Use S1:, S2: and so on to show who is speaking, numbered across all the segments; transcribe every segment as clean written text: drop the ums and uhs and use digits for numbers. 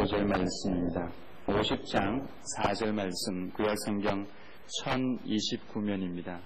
S1: 5절 말씀입니다. 50장 4절 말씀, 구약성경 1029면입니다.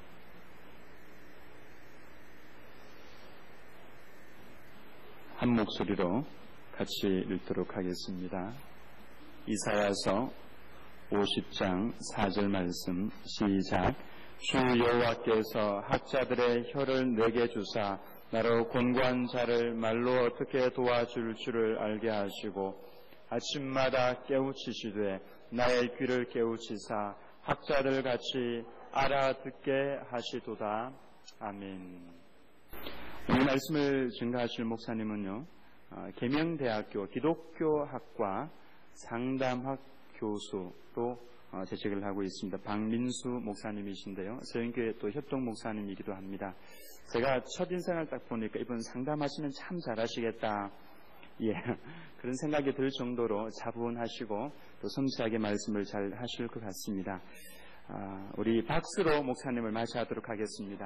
S1: 한 목소리로 같이 읽도록 하겠습니다. 이사야서 50장 4절 말씀 시작. 주 여호와께서 학자들의 혀를 내게 주사 나로 곤고한 자를 말로 어떻게 도와줄 줄을 알게 하시고 아침마다 깨우치시되 나의 귀를 깨우치사 학자들 같이 알아듣게 하시도다. 아멘. 오늘 말씀을 증거하실 목사님은요, 계명대학교 기독교학과 상담학 교수로 재직을 하고 있습니다. 박민수 목사님이신데요, 서영교회 또 협동 목사님이기도 합니다. 제가 첫인상을 딱 보니까 이분 상담하시면 참 잘하시겠다, 그런 생각이 들 정도로 차분하시고 또 섬세하게 말씀을 잘 하실 것 같습니다. 우리 박수로 목사님을 맞이하도록 하겠습니다.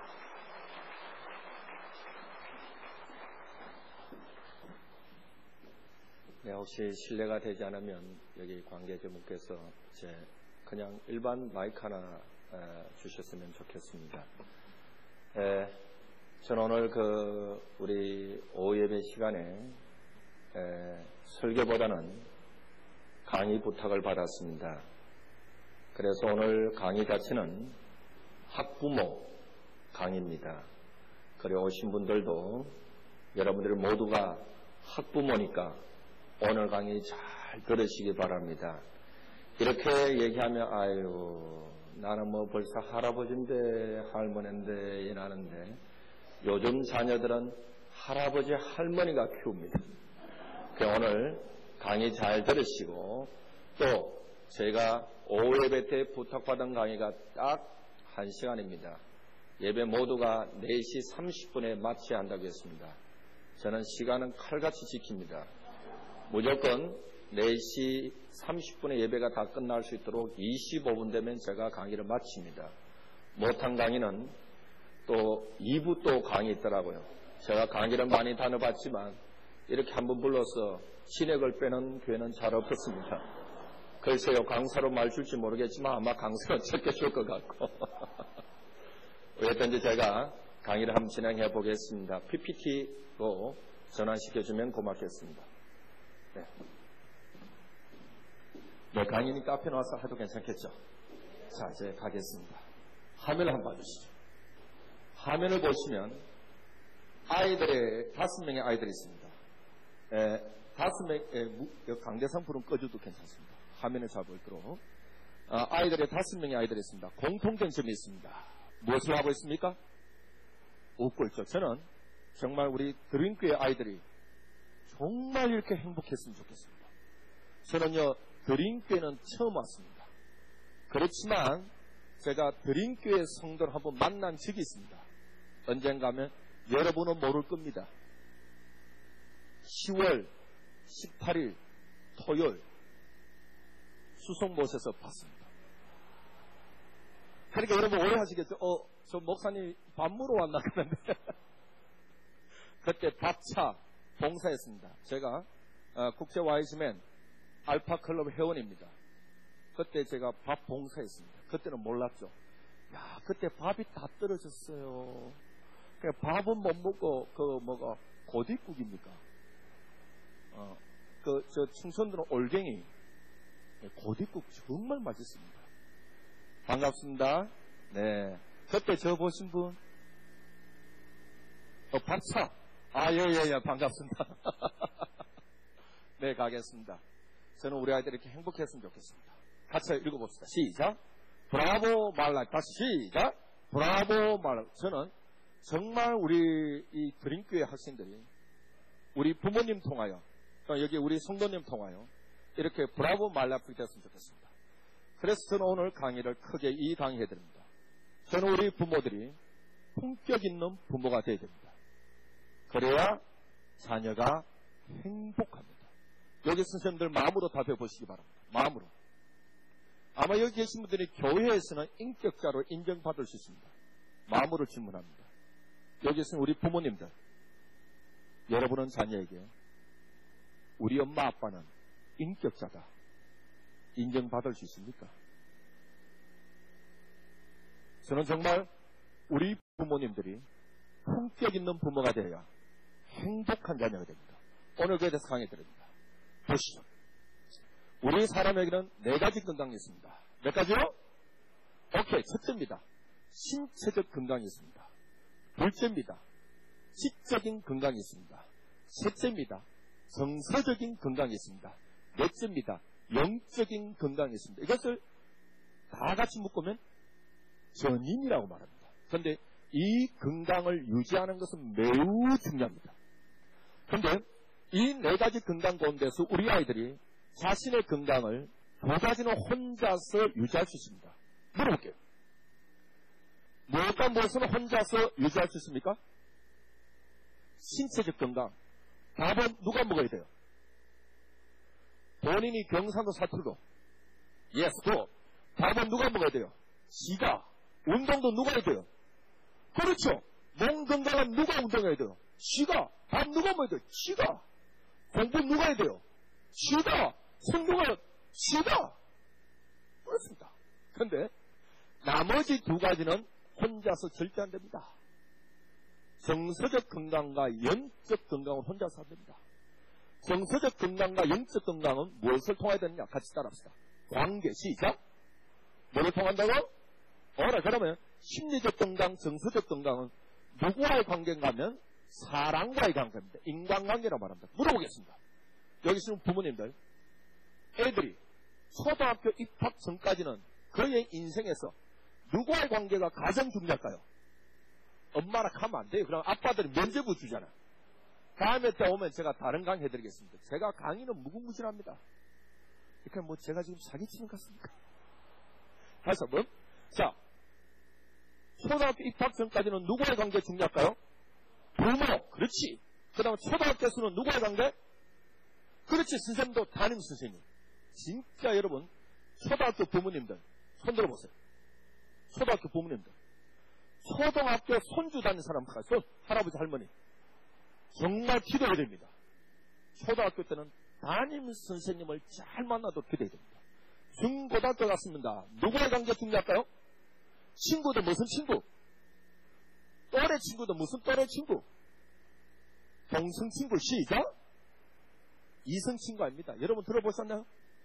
S2: 네, 혹시 실례가 되지 않으면 여기 관계자분께서 그냥 일반 마이크 하나 주셨으면 좋겠습니다. 저는 오늘 우리 오후 예배 시간에 설교보다는 강의 부탁을 받았습니다. 그래서 오늘 강의 자체는 학부모 강의입니다. 그리고 오신 분들도 여러분들 모두가 학부모니까 오늘 강의 잘 들으시기 바랍니다. 이렇게 얘기하면 나는 벌써 할아버지인데 할머니인데 이러는데 요즘 자녀들은 할아버지 할머니가 키웁니다. 오늘 강의 잘 들으시고 또 제가 오후 예배 때 부탁받은 강의가 딱 1시간입니다. 예배 모두가 4시 30분에 마쳐야 한다고 했습니다. 저는 시간은 칼같이 지킵니다. 무조건 4시 30분에 예배가 다 끝날 수 있도록 25분 되면 제가 강의를 마칩니다. 못한 강의는 또 2부 또 강의 있더라고요. 제가 강의를 많이 다녀봤지만 이렇게 한번 불러서 진액을 빼는 교회는 잘 없었습니다. 글쎄요, 강사로 말 줄지 모르겠지만 아마 강사는 적게 줄 것 같고 어쨌든지 제가 강의를 한번 진행해 보겠습니다. PPT로 전환시켜주면 고맙겠습니다. 네, 강의니까 앞에 나와서 해도 괜찮겠죠? 자, 이제 가겠습니다. 화면을 한번 봐주시죠. 화면을 보시면 아이들의 5명의 아이들이 있습니다. 5명, 강대상 불은 꺼줘도 괜찮습니다. 화면을 잘 보이도록. 아이들의 5명의 아이들이 있습니다. 공통된 점이 있습니다. 무엇을 하고 있습니까? 웃고 있죠. 저는 정말 우리 드림교회 아이들이 정말 이렇게 행복했으면 좋겠습니다. 저는요, 드림교회는 처음 왔습니다. 그렇지만 제가 드림교회 성도를 한번 만난 적이 있습니다. 언젠가 하면 여러분은 모를 겁니다. 10월 18일 토요일 수송못에서 봤습니다. 그러니까 여러분 오해하시겠죠? 저 목사님 밥 먹으러 왔나 그런데 그때 밥차 봉사했습니다. 제가 국제 와이즈맨 알파클럽 회원입니다. 그때 제가 밥 봉사했습니다. 그때는 몰랐죠. 그때 밥이 다 떨어졌어요. 밥은 못 먹고 고깃국입니까? 저 충청도는 올갱이 고깃국 정말 맛있습니다. 반갑습니다. 네, 그때 저 보신 분 박사. 예, 반갑습니다. 네, 가겠습니다. 저는 우리 아이들이 이렇게 행복했으면 좋겠습니다. 같이 읽어봅시다. 시작. 브라보 말라. 다시 시작. 브라보 말라. 저는 정말 우리 이 드림교회 학생들이 우리 부모님 통하여 여기 우리 성도님 통하여 이렇게 브라보 말라프게 됐으면 좋겠습니다. 그래서 저는 오늘 강의를 크게 이 강의해드립니다. 저는 우리 부모들이 품격 있는 부모가 되어야 됩니다. 그래야 자녀가 행복합니다. 여기 선생님들 마음으로 답해 보시기 바랍니다. 마음으로. 아마 여기 계신 분들이 교회에서는 인격자로 인정받을 수 있습니다. 마음으로 질문합니다. 여기 계신 우리 부모님들, 여러분은 자녀에게 우리 엄마 아빠는
S3: 인격자다 인정받을 수 있습니까? 저는 정말 우리 부모님들이 품격 있는 부모가 되어야 행복한 자녀가 됩니다. 오늘 그에 대해서 강의 드립니다. 보시죠. 우리 사람에게는 4가지 건강이 있습니다. 몇 가지요? 오케이. 첫째입니다. 신체적 건강이 있습니다. 둘째입니다. 지적인 건강이 있습니다. 셋째입니다. 정서적인 건강이 있습니다. 넷째입니다. 영적인 건강이 있습니다. 이것을 다 같이 묶으면 전인이라고 말합니다. 그런데 이 건강을 유지하는 것은 매우 중요합니다. 그런데 이 4가지 건강 가운데서 우리 아이들이 자신의 건강을 2가지는 혼자서 유지할 수 있습니다. 물어볼게요. 무엇과 무엇은 혼자서 유지할 수 있습니까? 신체적 건강. 밥은 누가 먹어야 돼요? 본인이 경상도 사투리로. 예스, 또. 밥은 누가 먹어야 돼요? 지가. 운동도 누가 해야 돼요? 그렇죠. 몸 건강은 누가 운동해야 돼요? 지가. 밥 누가 먹어야 돼요? 지가. 공부 누가 해야 돼요? 지가. 성공은 지가. 그렇습니다. 그런데 나머지 2가지는 혼자서 절대 안 됩니다. 정서적 건강과 영적 건강은 혼자서 안 됩니다. 정서적 건강과 영적 건강은 무엇을 통해야 되느냐? 같이 따라합시다. 관계, 시작. 뭐를 통한다고? 그러면 심리적 건강, 정서적 건강은 누구와의 관계인가 하면 사람과의 관계입니다. 인간관계라고 말합니다. 물어보겠습니다. 여기 계신 부모님들, 애들이 초등학교 입학 전까지는 그의 인생에서 누구와의 관계가 가장 중요할까요? 엄마랑 하면 안 돼요. 그럼 아빠들이 면제부 주잖아. 다음에 때 오면 제가 다른 강의 해드리겠습니다. 제가 강의는 무궁무진합니다. 그러니까 뭐 제가 지금 사기치는 것 같습니까? 다시 한번. 자, 초등학교 입학 전까지는 누구와의 관계 중요할까요? 부모. 그렇지. 그 다음에 초등학교에서는 누구와의 관계? 그렇지. 선생님도 담임 선생님. 진짜 여러분, 초등학교 부모님들 손 들어보세요. 초등학교 부모님들. 초등학교 손주 다니는 사람, 할아버지, 할머니. 정말 기도해야 됩니다. 초등학교 때는 담임 선생님을 잘 만나도 기도해야 됩니다. 중고등학교 갔습니다. 누구의 관계 중요할까요? 친구들 무슨 친구? 또래 친구들 무슨 또래 친구? 동성 친구, 시작. 이성 친구 아닙니다. 여러분 들어보셨나요?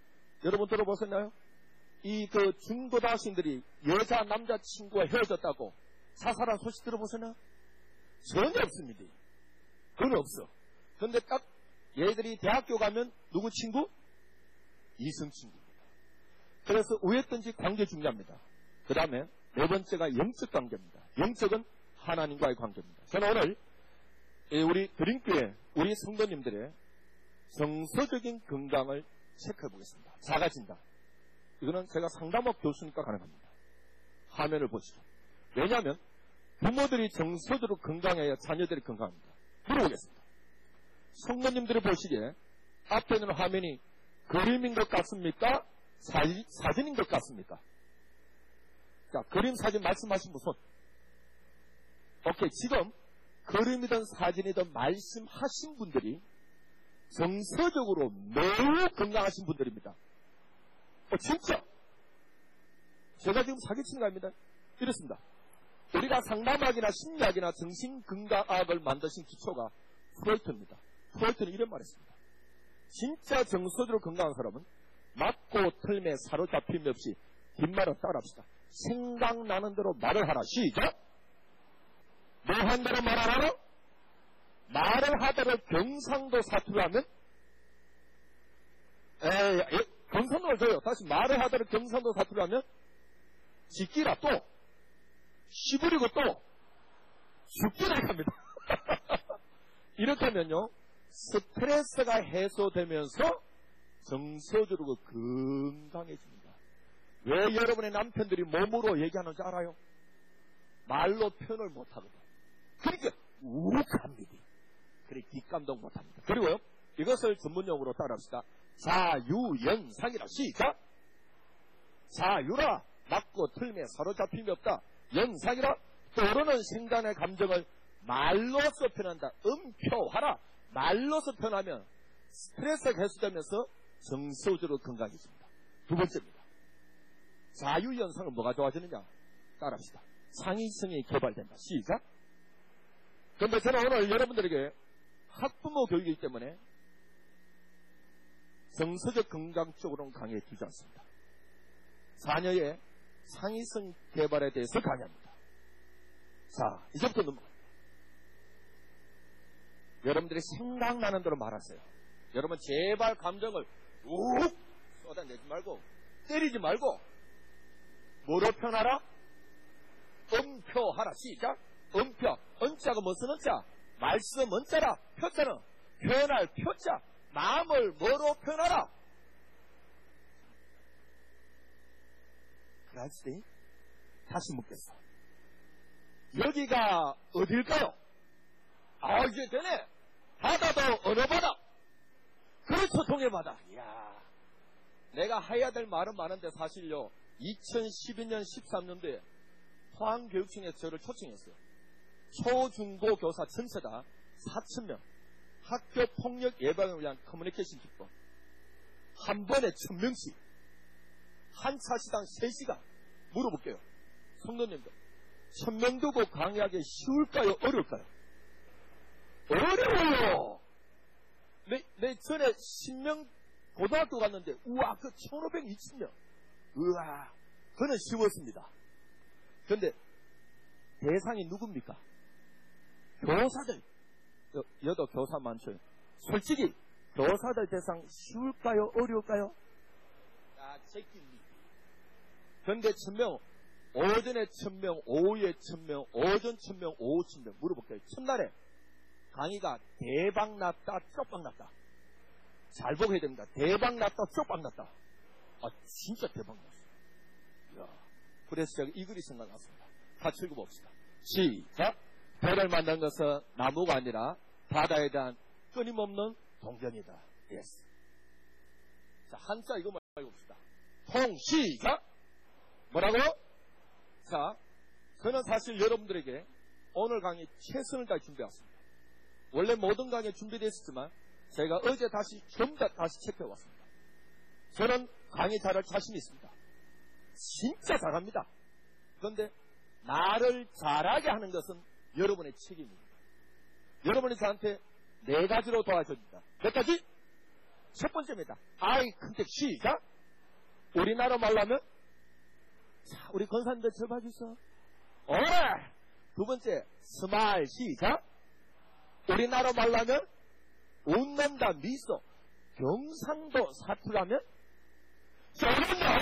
S3: 이 중고등학생들이 여자 남자 친구와 헤어졌다고 자살한 소식 들어보셨나요? 전혀 없습니다. 그건 없어. 그런데 딱 얘들이 대학교 가면 누구 친구? 이성 친구입니다. 그래서 우였든지 관계 중요합니다. 그 다음에 4번째가 영적 관계입니다. 영적은 하나님과의 관계입니다. 저는 오늘 우리 드림교회 우리 성도님들의 정서적인 건강을 체크해 보겠습니다. 작아진다. 이거는 제가 상담학 교수니까 가능합니다. 화면을 보시죠. 왜냐하면 부모들이 정서적으로 건강해야 자녀들이 건강합니다. 물어보겠습니다. 성도님들이 보시기에 앞에 있는 화면이 그림인 것 같습니까? 사진인 것 같습니까? 자, 그림, 사진 말씀하신 분 손. 오케이. 지금 그림이든 사진이든 말씀하신 분들이 정서적으로 매우 건강하신 분들입니다. 진짜. 제가 지금 사기치는 거 아닙니다. 이렇습니다. 우리가 상담학이나 심리학이나 정신건강학을 만드신 기초가 프로이트입니다. 프로이트는 이런 말 했습니다. 진짜 정서적으로 건강한 사람은 맞고 틀매 사로잡힘이 없이 뒷말은 따라합시다. 생각나는 대로 말을 하라. 시작. 뭐 한 대로 말하라? 말을 하다가 경상도 사투를 하면 경상도를 줘요. 다시 말을 하다가 경상도 사투를 하면 지끼라 또 시부리고 또 죽기라 합니다. 이렇게 하면요 스트레스가 해소되면서 정서적으로 건강해집니다. 왜 여러분의 남편들이 몸으로 얘기하는지 알아요? 말로 표현을 못하거든. 그러니까 우욱합니다. 그래 뒷감동 못합니다. 그리고요 이것을 전문용어로 따라합시다. 자유연상이라. 시작. 자유라 맞고 틀매 사로잡힘이 없다. 연상이라 떠오르는 생각의 감정을 말로서 표현한다. 음표하라. 말로서 표현하면 스트레스가 해소되면서 정서적으로 건강해집니다. 두 번째입니다. 자유연상은 뭐가 좋아지느냐? 따라합시다. 창의성이 개발된다. 시작. 그런데 저는 오늘 여러분들에게 학부모 교육이기 때문에 정서적 건강 쪽으로는 강의해 주지 않습니다. 자녀의 창의성 개발에 대해서 강의합니다. 자, 이제부터 넘어갑니다. 여러분들이 생각나는 대로 말하세요. 여러분 제발 감정을 욱 쏟아내지 말고 때리지 말고 뭐로 표현하라? 음표하라. 시작. 음표. 은자가 무슨 은자? 말씀 은자라. 표자는 표현할 표자. 마음을 뭐로 표현하라? 그랬으니 다시 묻겠어. 여기가 어딜까요? 아, 이제 되네. 바다도 어느 바다? 그렇죠, 동해바다. 이야, 내가 해야 될 말은 많은데 사실요, 2012년 13년도에 포항교육청에서 저를 초청했어요. 초중고 교사 전체다 4,000명 학교 폭력 예방을 위한 커뮤니케이션 기법 한 번에 1,000명씩 한 차시당 3시간 물어볼게요. 성도님들 1,000명 두고 강의하기 쉬울까요? 어려울까요? 어려워요. 내 전에 10명 고등학교 갔는데 우와 그 1,500, 2,000명 우와 그는 쉬웠습니다. 그런데 대상이 누굽니까? 교사들. 여도 교사 많죠. 솔직히 교사들 대상 쉬울까요? 어려울까요? 아, 제끼리. 그런데 1,000명, 오전에 1,000명, 오후에 1,000명, 오전 1,000명, 오후 1,000명 물어볼게요. 첫날에 강의가 대박 났다, 쪽박 났다. 잘 보고 해야 됩니다. 대박 났다, 쪽박 났다. 아, 진짜 대박 났어요. 이야, 그래서 제가 이 글이 생각났습니다. 같이 읽어봅시다. 시작. 배를 만든 것은 나무가 아니라 바다에 대한 끊임없는 동전이다. 예스. 자, 한자 이거 읽어봅시다. 통, 시작. 뭐라고요? 자, 저는 사실 여러분들에게 오늘 강의 최선을 다해 준비해왔습니다. 원래 모든 강의에 준비되어 있었지만 제가 어제 전부 다시 체크해왔습니다. 저는 강의 잘할 자신이 있습니다. 진짜 잘합니다. 그런데 나를 잘하게 하는 것은 여러분의 책임입니다. 여러분이 저한테 4가지로 도와줍니다. 몇 가지? 첫 번째입니다. I 컨택 시작. 우리나라 말로 하면 자, 우리 권사님들 저 봐주세요. 두 번째 스마일 시작. 우리나라 말로 하면 웃는다 미소. 경상도 사투라면 쏘낸다.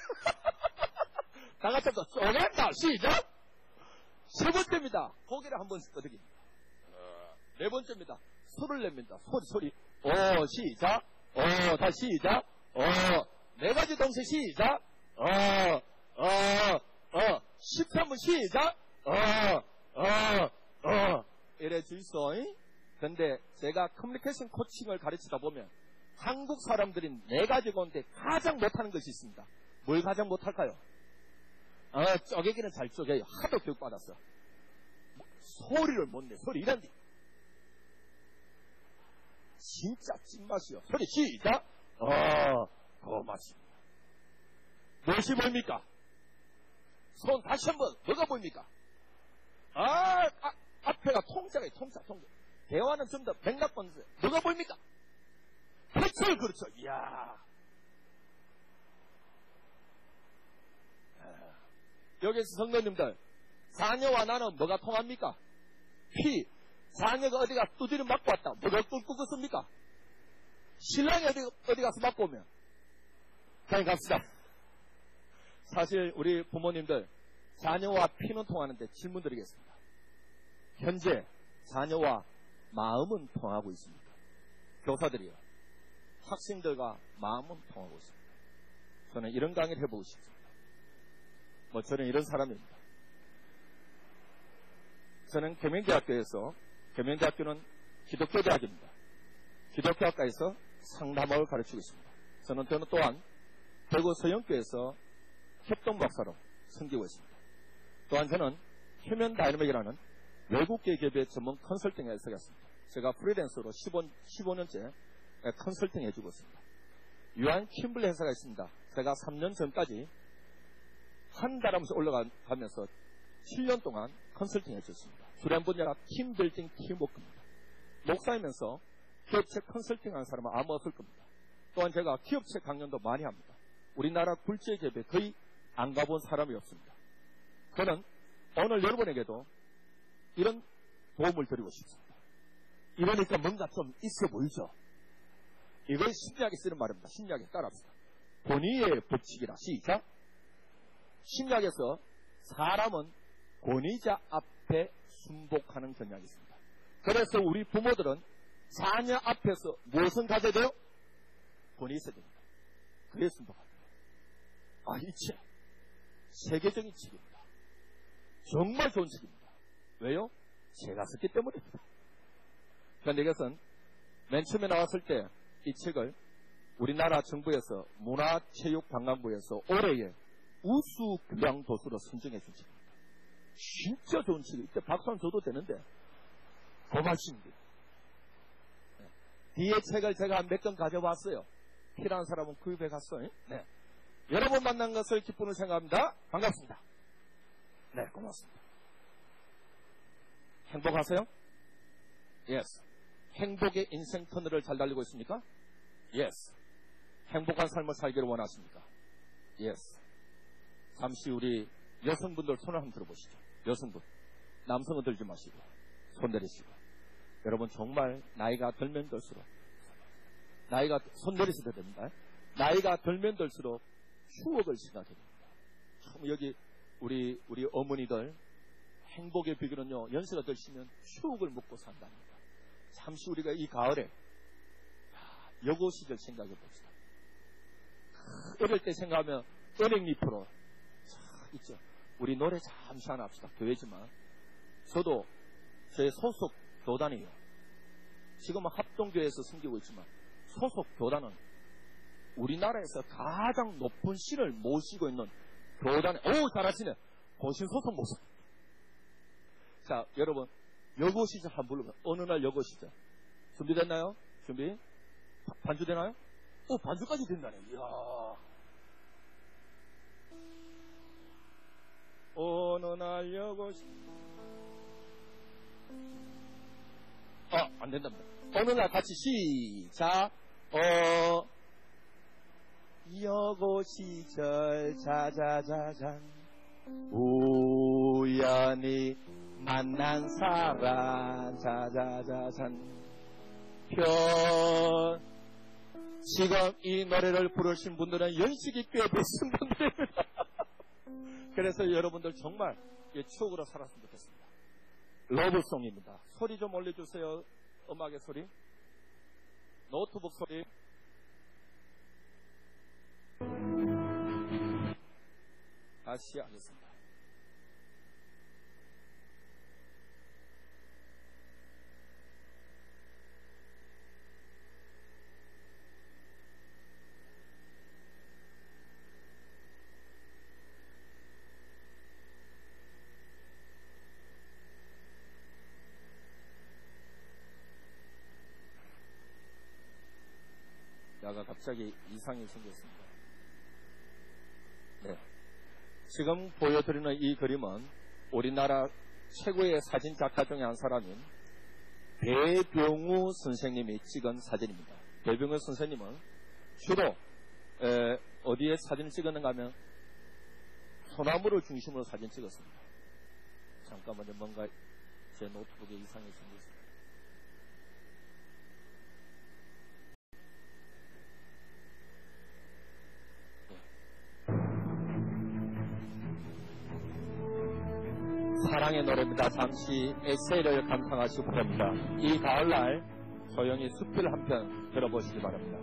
S3: 다 같이 합시다. 쏘낸다 시작. 세 번째입니다. 고개를 한 번씩 끄덕입니다. 네 번째입니다. 소리를 냅니다. 소리. 시작. 다시 시작. 4가지 동시에 시작. 13분 시작. 이래 주이소. 근데 제가 커뮤니케이션 코칭을 가르치다 보면 한국 사람들이 4가지 가운데 가장 못하는 것이 있습니다. 뭘 가장 못할까요? 쪼개기는 잘 쪼개요. 하도 교육받았어. 소리를 못 내. 소리 이란데. 진짜 찐맛이요. 소리 시작. 고맙습니다. 무엇이 보입니까? 손 다시 한번. 뭐가 보입니까? 앞에가 통짜예요. 통짜. 대화는 좀 더 맥락번세. 뭐가 보입니까? 그렇죠. 그렇죠. 이야. 여기서 성도님들, 자녀와 나는 뭐가 통합니까? 자녀가 어디가 두드려 맞고 왔다. 뭐가 꿀꿀꿀습니까? 신랑이 어디 가서 맞고 오면. 그냥 갑시다. 사실 우리 부모님들, 자녀와 피는 통하는데 질문 드리겠습니다. 현재 자녀와 마음은 통하고 있습니까? 교사들이요. 학생들과 마음은 통하고 있습니다. 저는 이런 강의를 해보고 싶습니다. 저는 이런 사람입니다. 저는 계명대학교에서, 계명대학교는 기독교 대학입니다. 기독교 학과에서 상담을 가르치고 있습니다. 저는 또한 대구 서영교에서 협동박사로 섬기고 있습니다. 또한 저는 휴먼 다이내믹이라는 외국계 기업의 전문 컨설팅 회사였습니다. 제가 프리랜서로 15년째 컨설팅 해주고 있습니다. 유한 킴블리 회사가 있습니다. 제가 3년 전까지 한 달 하면서 올라가면서 7년 동안 컨설팅 해줬습니다. 주된 분야가 팀빌딩 팀워크입니다. 목사이면서 기업체 컨설팅 하는 사람은 아무 없을 겁니다. 또한 제가 기업체 강연도 많이 합니다. 우리나라 굴지기업에 거의 안 가본 사람이 없습니다. 저는 오늘 여러분에게도 이런 도움을 드리고 싶습니다. 이러니까 뭔가 좀 있어 보이죠? 이걸 신약에 쓰는 말입니다. 신약에 따라합시다. 권위의 법칙이라. 시작. 신약에서 사람은 권위자 앞에 순복하는 경향이 있습니다. 그래서 우리 부모들은 자녀 앞에서 무엇을 가져야 돼요? 권위 있어야 됩니다. 그에 순복합니다. 이 책, 세계적인 책입니다. 정말 좋은 책입니다. 왜요? 제가 썼기 때문입니다. 그런데 이것은 맨 처음에 나왔을 때 이 책을 우리나라 정부에서 문화체육관광부에서 올해의 우수 교양 도서로 선정해 준 책입니다. 진짜 좋은 책이에요. 이때 박수 한번 줘도 되는데 고맙습니다. 네. 뒤에 책을 제가 몇 권 가져왔어요. 필요한 사람은 구입해 갔어요. 네. 여러분 만난 것을 기쁨을 생각합니다. 반갑습니다. 네, 고맙습니다. 행복하세요? Yes. 행복의 인생 터널을 잘 달리고 있습니까? Yes. 행복한 삶을 살기를 원하십니까? Yes. 잠시 우리 여성분들 손을 한번 들어보시죠. 여성분. 남성은 들지 마시고 손 내리시고. 여러분 정말 나이가 들면 들수록 손 내리셔도 됩니다. 나이가 들면 들수록 추억을 생각해 됩니다. 참 여기 우리 어머니들 행복의 비결은요, 연세가 드시면 추억을 먹고 산답니다. 잠시 우리가 이 가을에 여고 시절 생각해 봅시다. 어릴 때 생각하면 은행잎으로 있죠. 우리 노래 잠시 하나 합시다. 교회지만 저도 제 소속 교단이에요. 지금은 합동교회에서 섬기고 있지만 소속 교단은 우리나라에서 가장 높은 신을 모시고 있는 교단에, 잘하시네. 고신 소속 목사. 자, 여러분, 여고 시절 한번 불러봐요. 어느 날 여고 시절. 준비됐나요? 준비? 반주 되나요? 반주까지 된다네. 이야. 어느 날 여고 시절. 안 된답니다. 어느 날 같이 시작. 여고 시절 자자자잔 우연히 만난 사람 자자자잔 지금 이 노래를 부르신 분들은 연식이 꽤 되신 분들입니다. 그래서 여러분들 정말 추억으로 살았으면 좋겠습니다. 러브송입니다. 소리 좀 올려주세요. 음악의 소리, 노트북 소리. 다시 하겠습니다. 야가 갑자기 이상이 생겼습니다. 네. 지금 보여드리는 이 그림은 우리나라 최고의 사진 작가 중에 한 사람인 배병우 선생님이 찍은 사진입니다. 배병우 선생님은 주로 어디에 사진을 찍었는가 하면 소나무를 중심으로 사진 찍었습니다. 잠깐만요. 뭔가 제 노트북에 이상이 생겼습니다. 사랑의 노래입니다. 잠시 에세이를 감상하시기 바랍니다. 이 가을날 조용히 숲을 한편 들어보시기 바랍니다.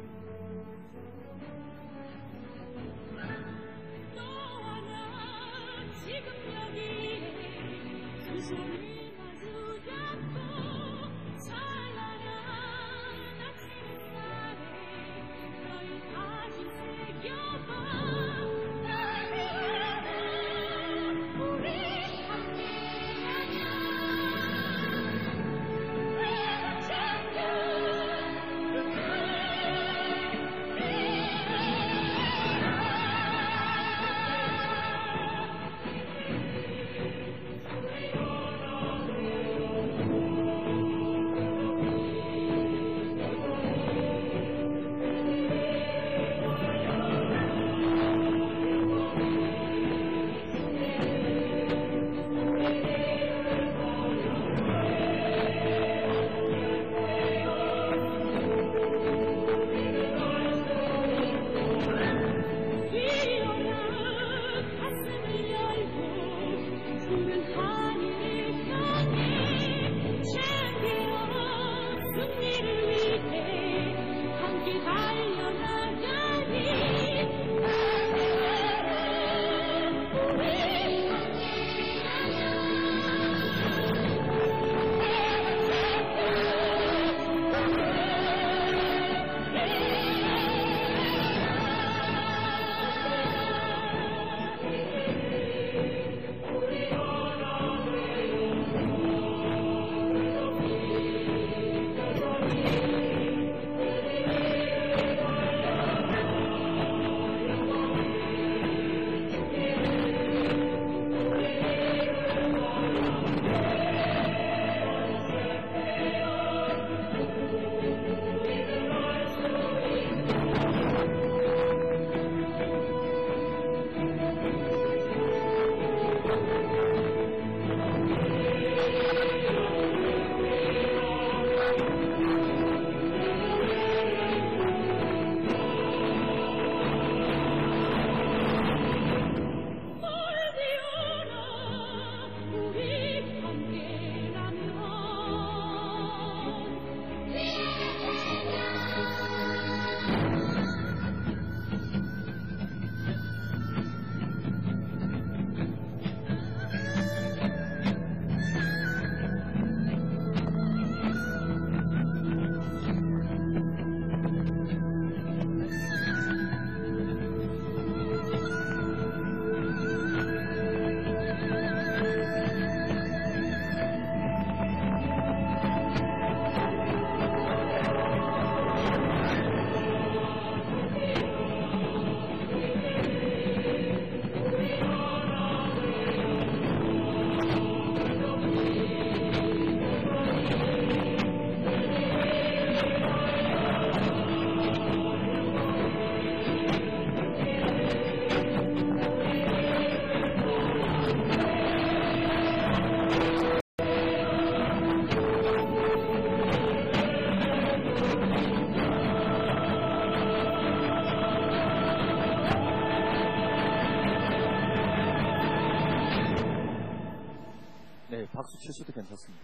S3: 박수 치셔도 괜찮습니다.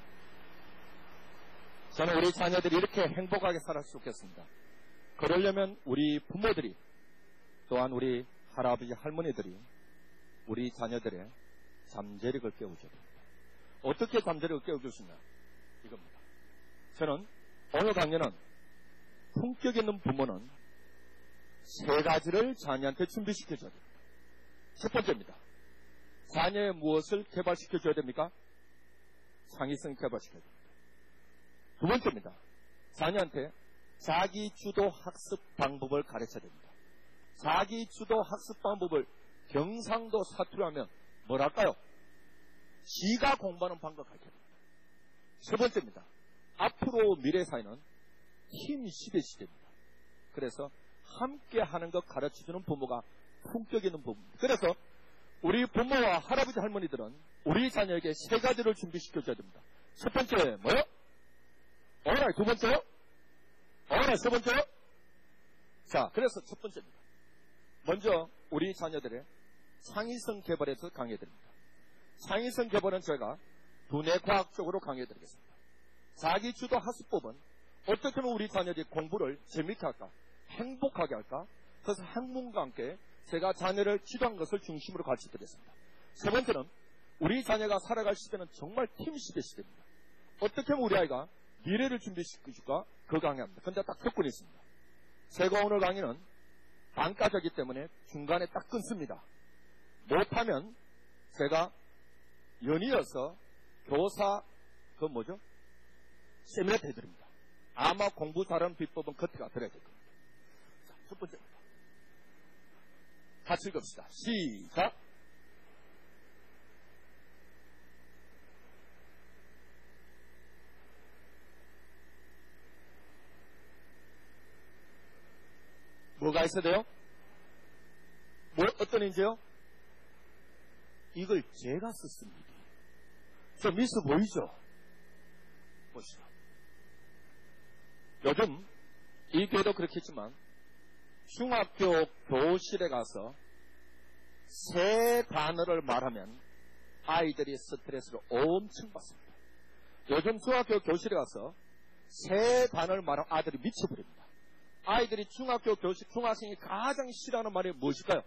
S3: 저는 우리 자녀들이 이렇게 행복하게 살았으면 좋겠습니다. 그러려면 우리 부모들이 또한 우리 할아버지 할머니들이 우리 자녀들의 잠재력을 깨워줘야 됩니다. 어떻게 잠재력을 깨워줄 수 있냐? 이겁니다. 저는 오늘 강연은 품격 있는 부모는 세 가지를 자녀한테 준비시켜줘야 됩니다. 첫 번째입니다. 자녀의 무엇을 개발시켜줘야 됩니까? 창의성 개발시켜야 됩니다. 두 번째입니다. 자녀한테 자기주도 학습 방법을 가르쳐야 됩니다. 자기주도 학습 방법을 경상도 사투리로 하면 뭐랄까요? 지가 공부하는 방법 가르쳐야 됩니다. 세 번째입니다. 앞으로 미래 사회는 팀 시대 시대입니다. 그래서 함께 하는 것 가르쳐주는 부모가 품격 있는 부모입니다. 그래서 우리 부모와 할아버지 할머니들은 우리 자녀에게 세 가지를 준비시켜줘야 됩니다. 첫 번째 뭐요? 어머나 두 번째요? 어머나 세 번째요? 자, 그래서 첫 번째입니다. 먼저 우리 자녀들의 창의성 개발에서 강의해드립니다. 창의성 개발은 저희가 두뇌 과학적으로 강의해드리겠습니다. 자기주도 학습법은 어떻게 하면 우리 자녀들이 공부를 재밌게 할까? 행복하게 할까? 그래서 학문과 함께 제가 자녀를 지도한 것을 중심으로 가르쳐드리겠습니다. 세 번째는 우리 자녀가 살아갈 시대는 정말 팀 시대 시대입니다. 어떻게 하면 우리 아이가 미래를 준비시켜줄까? 그 강의합니다. 그런데 딱 조건이 있습니다. 제가 오늘 강의는 반까지이기 때문에 중간에 딱 끊습니다. 못하면 제가 연이어서 교사 세미나를 해드립니다. 아마 공부 잘하는 비법은 겉에가 들어야 될 겁니다. 자, 첫 번째입니다. 같이 읽읍시다. 시작. 뭐가 있어야 돼요? 어떤 인재요? 이걸 제가 썼습니다. 저 미스 보이죠? 보시죠. 요즘 이 교회도 그렇겠지만 중학교 교실에 가서 새 단어를 말하면 아이들이 스트레스를 엄청 받습니다. 요즘 중학교 교실에 가서 새 단어를 말하면 아이들이 미쳐버립니다. 아이들이 중학교 교실, 중학생이 가장 싫어하는 말이 무엇일까요?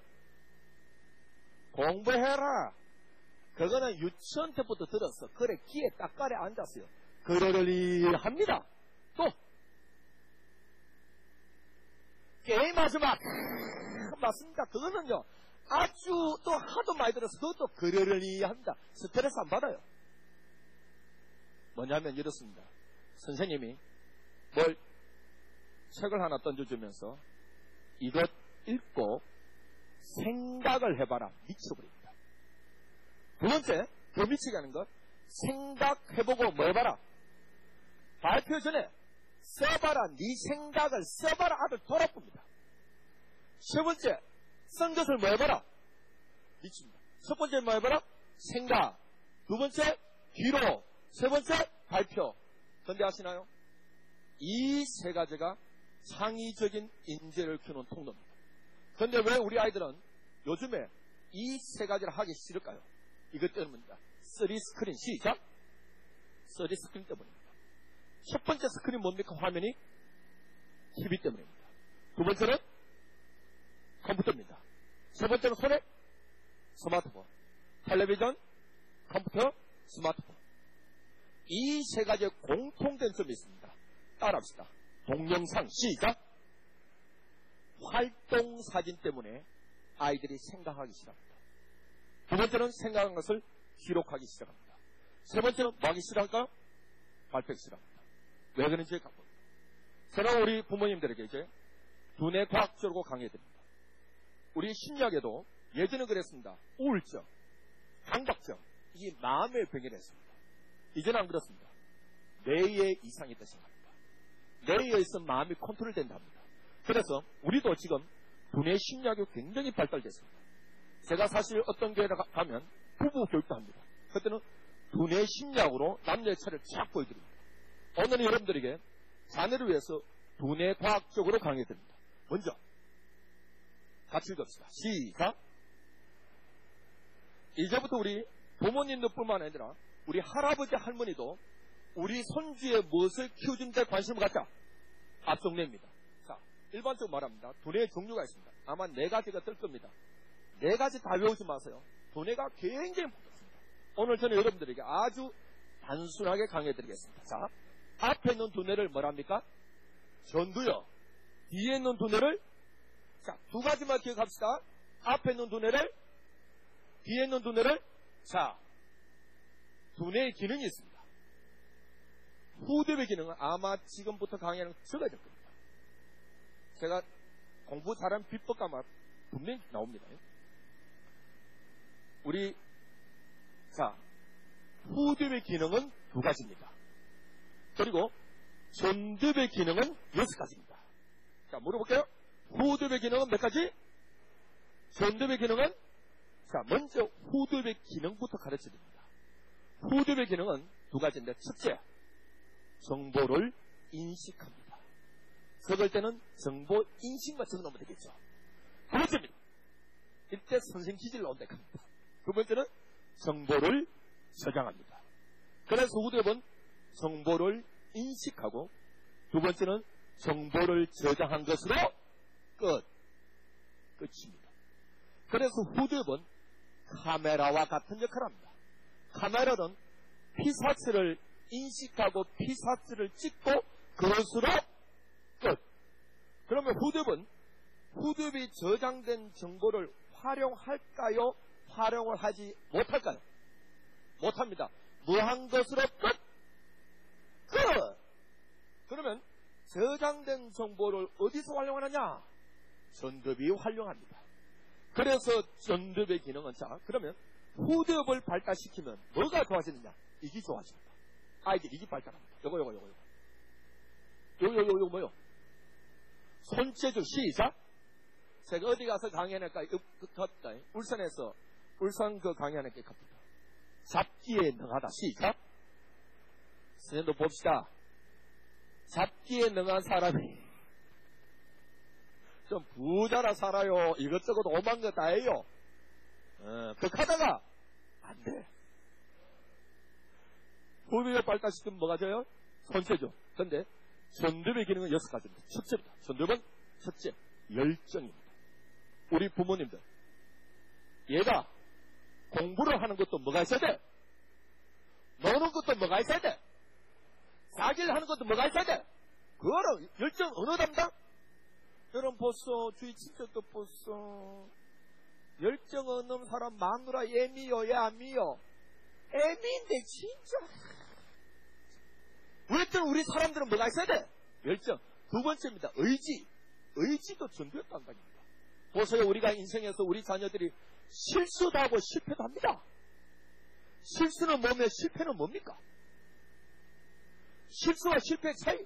S3: 공부해라. 그거는 유치원 때부터 들었어. 그래, 귀에 딱가래 앉았어요. 그러려니 합니다. 또 게임하지 마. 맞습니다. 그거는요, 아주 또 하도 많이 들어서 그것도 그러려니 합니다. 스트레스 안 받아요. 뭐냐면 이렇습니다. 선생님이 뭘 책을 하나 던져주면서 이것 읽고 생각을 해봐라. 미쳐버립니다. 두 번째, 더 미치게 하는 것, 생각해보고 뭐 해봐라. 발표 전에 써봐라. 네 생각을 써봐라. 아들 돌아봅니다. 세 번째, 쓴 것을 뭐 해봐라. 미칩니다. 첫 번째 뭐 해봐라. 생각. 두 번째, 기록. 세 번째, 발표. 근데 아시나요? 이 세 가지가 창의적인 인재를 키우는 통로입니다. 근데 왜 우리 아이들은 요즘에 이 세 가지를 하기 싫을까요? 이것 때문입니다. 3스크린. 시작. 3스크린 때문입니다. 첫 번째 스크린 뭡니까? 화면이 TV 때문입니다. 두 번째는 컴퓨터입니다. 세 번째는 손에 스마트폰, 텔레비전, 컴퓨터, 스마트폰. 이 세 가지의 공통된 점이 있습니다. 따라합시다. 동영상. 시작. 활동사진 때문에 아이들이 생각하기 시작합니다. 두 번째는 생각한 것을 기록하기 시작합니다. 세 번째는 뭐 하기 시작할까요? 발표하기 시작합니다. 왜 그런지 갖고 제가 우리 부모님들에게 이제 두뇌 과학적으로 강의해드립니다. 우리 심리학에도 예전에 그랬습니다. 우울증, 강박증, 이게 마음의 병이라 했습니다. 이제는 안 그렇습니다. 뇌에 이상이 있다 생각합니다. 뇌에 있으면 마음이 컨트롤 된답니다. 그래서 우리도 지금 두뇌 심리학이 굉장히 발달됐습니다. 제가 사실 어떤 교회에 가면 부부 교육도 합니다. 그때는 두뇌 심리학으로 남녀의 차를 쫙 보여드립니다. 오늘은 여러분들에게 자녀를 위해서 두뇌 과학적으로 강의해드립니다. 먼저 같이 읽읍시다. 시작. 이제부터 우리 부모님들뿐만 아니라 우리 할아버지 할머니도 우리 손주의 무엇을 키워주는 데 관심을 갖자. 앞성내입니다. 자, 일반적으로 말합니다. 두뇌의 종류가 있습니다. 아마 4가지가 뜰 겁니다. 4가지 다 외우지 마세요. 두뇌가 굉장히 복잡합니다. 오늘 저는 여러분들에게 아주 단순하게 강의해드리겠습니다. 자, 앞에 있는 두뇌를 뭐랍니까? 전두엽. 뒤에 있는 두뇌를, 자, 2가지만 기억합시다. 앞에 있는 두뇌를, 뒤에 있는 두뇌를, 자, 두뇌의 기능이 있습니다. 후두의 기능은 아마 지금부터 강의하는 적어야 될 겁니다. 제가 공부 잘하는 비법과 아마 분명히 나옵니다. 우리, 자, 후두의 기능은 2가지입니다. 그리고 전두의 기능은 6가지입니다. 자, 물어볼게요. 후두의 기능은 몇 가지? 전두의 기능은? 자, 먼저 후두의 기능부터 가르쳐 드립니다. 후두의 기능은 2가지인데, 첫째, 정보를 인식합니다. 적을 때는 정보 인식만 적어놓으면 되겠죠. 두 번째입니다. 이때 선생 기질을 나온다 합니다. 두 번째는 정보를 저장합니다. 그래서 후두엽은 정보를 인식하고, 두 번째는 정보를 저장한 것으로 끝입니다. 그래서 후두엽은 카메라와 같은 역할을 합니다. 카메라는 피사체를 인식하고 피사체를 찍고 그것으로 끝. 그러면 후두엽이 저장된 정보를 활용할까요? 활용을 하지 못할까요? 못합니다. 무한 것으로 끝. 그러면 저장된 정보를 어디서 활용하느냐? 전두엽이 활용합니다. 그래서 전두엽의 기능은, 자, 그러면 후두엽을 발달시키면 뭐가 좋아지느냐? 이게 좋아집니다. 아이들 이게 발달합니다. 요거 뭐요? 손재주. 시작. 제가 어디 가서 강연할까? 울산에서, 울산 그 강연할게 갑니다. 잡기에 능하다. 시작. 선생님도 봅시다. 잡기에 능한 사람이 좀 부자라 살아요. 이것저것 오만 거 다 해요. 그렇다가 안 돼. 후두엽 발달시키면 뭐가 돼요? 손재죠. 그런데 전두엽의 기능은 6가지입니다. 첫째입니다. 전두엽은 첫째, 열정입니다. 우리 부모님들, 얘가 공부를 하는 것도 뭐가 있어야 돼? 노는 것도 뭐가 있어야 돼? 사기를 하는 것도 뭐가 있어야 돼? 그거는 열정 어느 담당? 여러분 보소, 주위 친척도 보소. 열정 없는 사람 마누라 애미요, 얘 안 미요? 애미인데 진짜. 어쨌든 우리 사람들은 뭐가 있어야 돼? 열정. 두 번째입니다. 의지. 의지도 전두엽 담당입니다. 보세요. 우리가 인생에서 우리 자녀들이 실수도 하고 실패도 합니다. 실수는 뭐며 실패는 뭡니까? 실수와 실패의 차이.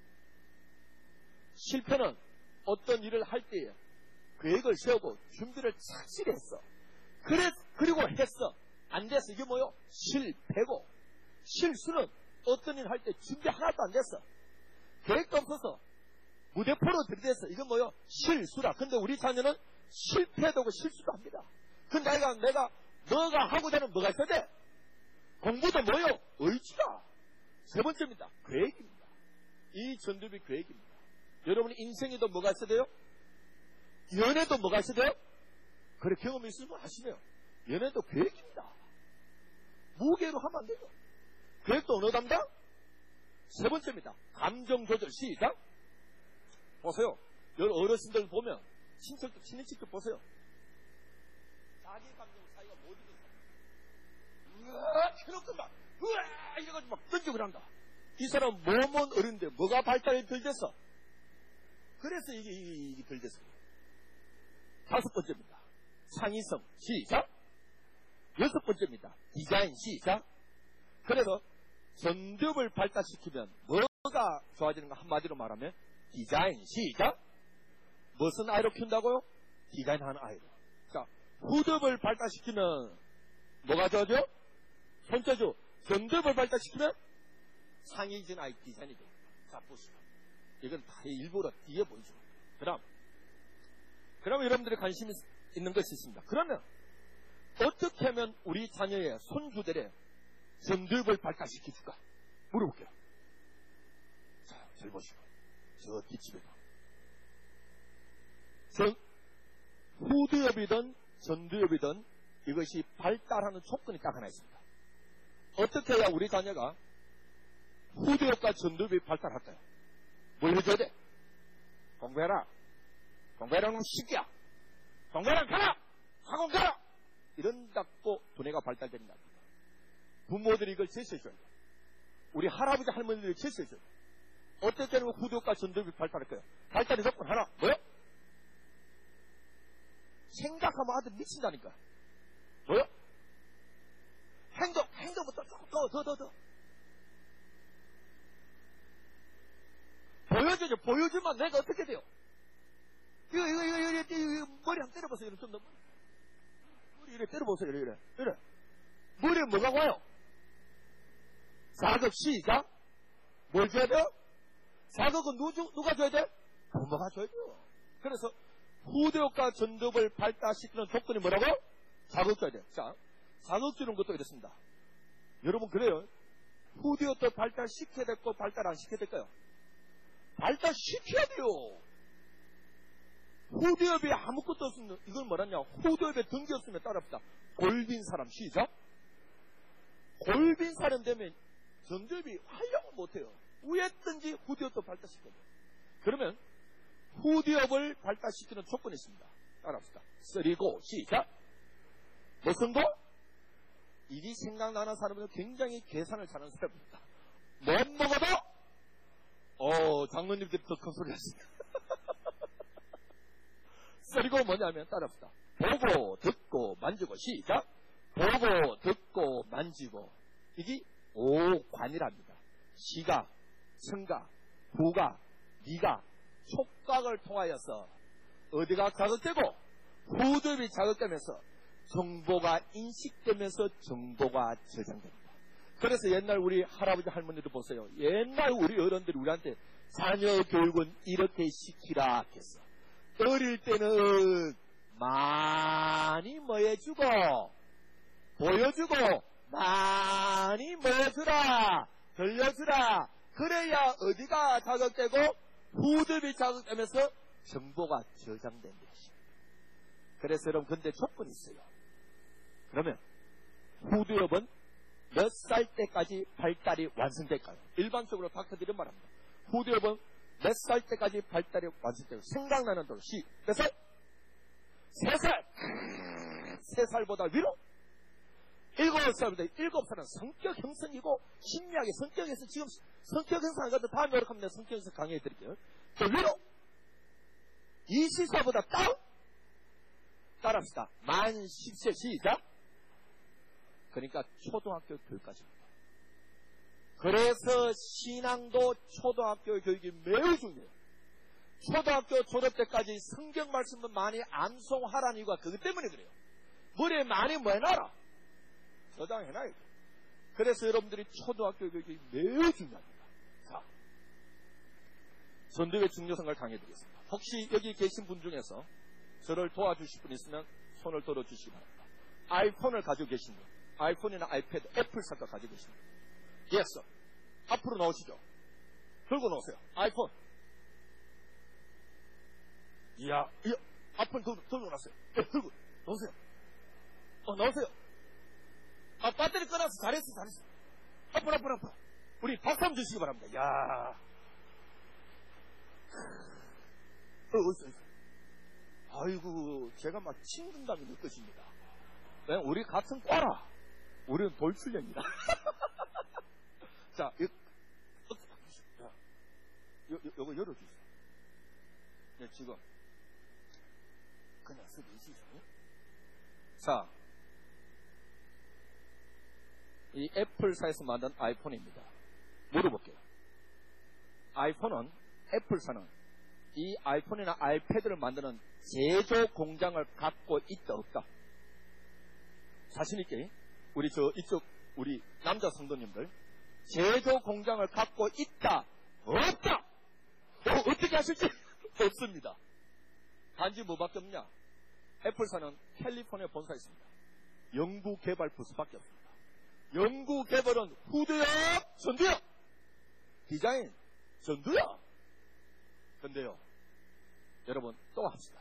S3: 실패는 어떤 일을 할 때에 계획을 세우고 준비를 착실히 했어. 그리고 했어. 안 됐어. 이게 뭐요? 실패고. 실수는 어떤 일 할 때 준비 하나도 안 됐어. 계획도 없어서 무대포로 들이댔어. 이건 뭐요? 실수라. 근데 우리 자녀는 실패도 하고 실수도 합니다. 근데 내가 너가 하고 되는 뭐가 있어야 돼? 공부도 뭐요? 의지다. 세 번째입니다. 계획입니다. 이 전두엽이 계획입니다. 여러분 인생에도 뭐가 있어야 돼요? 연애도 뭐가 있어야 돼요? 그래 경험이 있으면 아시네요. 연애도 계획입니다. 무계로 하면 안 돼요. 계획도 어느 담당? 세 번째입니다. 감정 조절. 시작. 보세요. 여러분 어르신들 보면 친인척도 보세요. 자기 감정 사이가 못 이겨서 으아 해놓고 막 으아 이래가지고 막 던지고 그런다. 이 사람 몸은 어른데 뭐가 발달이 덜 됐어? 그래서 이게 덜 됐어요. 다섯 번째입니다. 창의성. 시작. 여섯 번째입니다. 디자인. 시작. 그래서 전두엽을 발달시키면 뭐가 좋아지는가 한마디로 말하면 디자인. 시작. 무슨 아이로 키운다고요? 디자인하는 아이로. 자, 후두엽을 발달시키면 뭐가 좋아져? 손재주. 전두엽을 발달시키면 창의적인 아이 디자인이 돼요. 자, 보시죠. 이건 다 일부러 뒤에 보이죠. 그럼 여러분들이 관심이 있는 것이 있습니다. 그러면 어떻게 하면 우리 자녀의 손주들의 전두엽을 발달시켜줄까? 물어볼게요. 자, 잘 보시고. 저 뒷집에도. 후두엽이든 전두엽이든 이것이 발달하는 조건이 딱 하나 있습니다. 어떻게 해야 우리 자녀가 후두엽과 전두엽이 발달할까요? 뭘 해줘야 돼? 공부해라. 공부해라는 시기야. 공부해라 가라. 학원 가라. 이런다고 두뇌가 발달됩니다. 부모들이 이걸 제시해줘야 돼. 우리 할아버지 할머니들이 제시해줘야 돼. 어떻게 하면 후두엽과 전두엽이 발달할까요? 발달의 조건 하나. 뭐요? 생각하면 아들 미친다니까. 뭐요? 행동부터 더. 보여줘죠. 보여주면 내가 어떻게 돼요? 이거 머리 한번 때려보세요. 좀 더. 머리 이래 때려보세요. 이래. 머리에 뭐가 와요? 자극. 시작. 뭘 줘야 돼요? 자극은 누가 줘야 돼? 부모가 줘야 돼요. 그래서 후두엽과 전두엽을 발달시키는 조건이 뭐라고? 자극 줘야 돼. 자, 자극 주는 것도 이렇습니다. 여러분 그래요. 후두엽도 발달시켜야 될거 발달 안 시켜야 될까요? 발달시켜야 돼요. 후두엽이 아무것도 없으면 이걸 뭐라냐? 후두엽에 등기 없으면 따라합시다. 골빈 사람. 시작. 골빈 사람 되면 전두엽이 활용을 못해요. 위에든지 후두엽도 발달시켜야 돼요. 그러면 후두엽을 발달시키는 조건이 있습니다. 따라합시다. 쓰리고. 시작. 무슨 고? 일이 생각나는 사람은 굉장히 계산을 잘하는 사람입니다. 못 먹어도 장로님들이 더 큰 소리 하시네. 쓰리고 뭐냐면 따라합시다. 보고 듣고 만지고. 시작. 보고 듣고 만지고. 이게 오관이랍니다. 시각, 청각, 후각, 미각, 촉각을 통하여서 어디가 자극되고 후두엽이 자극되면서 정보가 인식되면서 정보가 저장됩니다. 그래서 옛날 우리 할아버지 할머니들 보세요. 옛날 우리 어른들이 우리한테 자녀 교육은 이렇게 시키라 했어. 어릴 때는 많이 뭐 해주고 보여주고 많이 뭐 해주라 들려주라. 그래야 어디가 자극되고 후듭이 자극되면서 정보가 저장된 것입니다. 그래서 여러분 근데 조건이 있어요. 그러면 후두엽은 몇 살 때까지 발달이 완성될까요? 일반적으로 닥터들이 말합니다. 후두엽은 몇 살 때까지 발달이 완성될까요? 생각나는 대로 몇 살? 3살! 3살보다 위로? 7살보다 7살은 성격 형성이고 심리학의 성격에서 지금 성격 형성한 것도 다음 노력하면 내가 성격 형성 강의해 드릴게요. 또 위로? 20살보다 다운? 따라합시다. 만 10세 시작. 그러니까 초등학교 교육까지입니다. 그래서 신앙도 초등학교 교육이 매우 중요해요. 초등학교 졸업 때까지 성경 말씀을 많이 암송하라는 이유가 그것 때문에 그래요. 머리에 많이 뭐 해놔라. 저장해놔야 돼요. 그래서 여러분들이 초등학교 교육이 매우 중요합니다. 자, 전도의 중요성을 강해드리겠습니다. 혹시 여기 계신 분 중에서 저를 도와주실 분 있으면 손을 들어주시기 바랍니다. 아이폰을 가지고 계신 분, 아이폰이나 아이패드, 애플 사과 가지고 계신 분. 예스. 앞으로 나오시죠. 들고 나오세요. 아이폰. 이야, 아이폰 들고 나오세요. 네, 들고 나오세요. 나오세요. 배터리 끊어서 잘했어. 앞으로. 우리 박수 한번 주시기 바랍니다. 야, 어서. 아이고, 제가 막 친근감이 느껴집니다. 우리 같은 과라. 우리는 돌출력입니다. 자, 요거 열어주세요. 네, 지금. 그냥 쓰시죠. 자, 이 애플사에서 만든 아이폰입니다. 물어볼게요. 애플사는 이 아이폰이나 아이패드를 만드는 제조 공장을 갖고 있다, 없다? 자신있게, 우리 남자 성도님들, 제조 공장을 갖고 있다, 없다? 어떻게 하실지? 없습니다. 단지 뭐밖에 없냐? 애플사는 캘리포니아 본사에 있습니다. 연구개발 부서밖에 없습니다. 연구개발은 후드야, 전두야, 디자인, 전두야. 근데요, 여러분 또 합시다.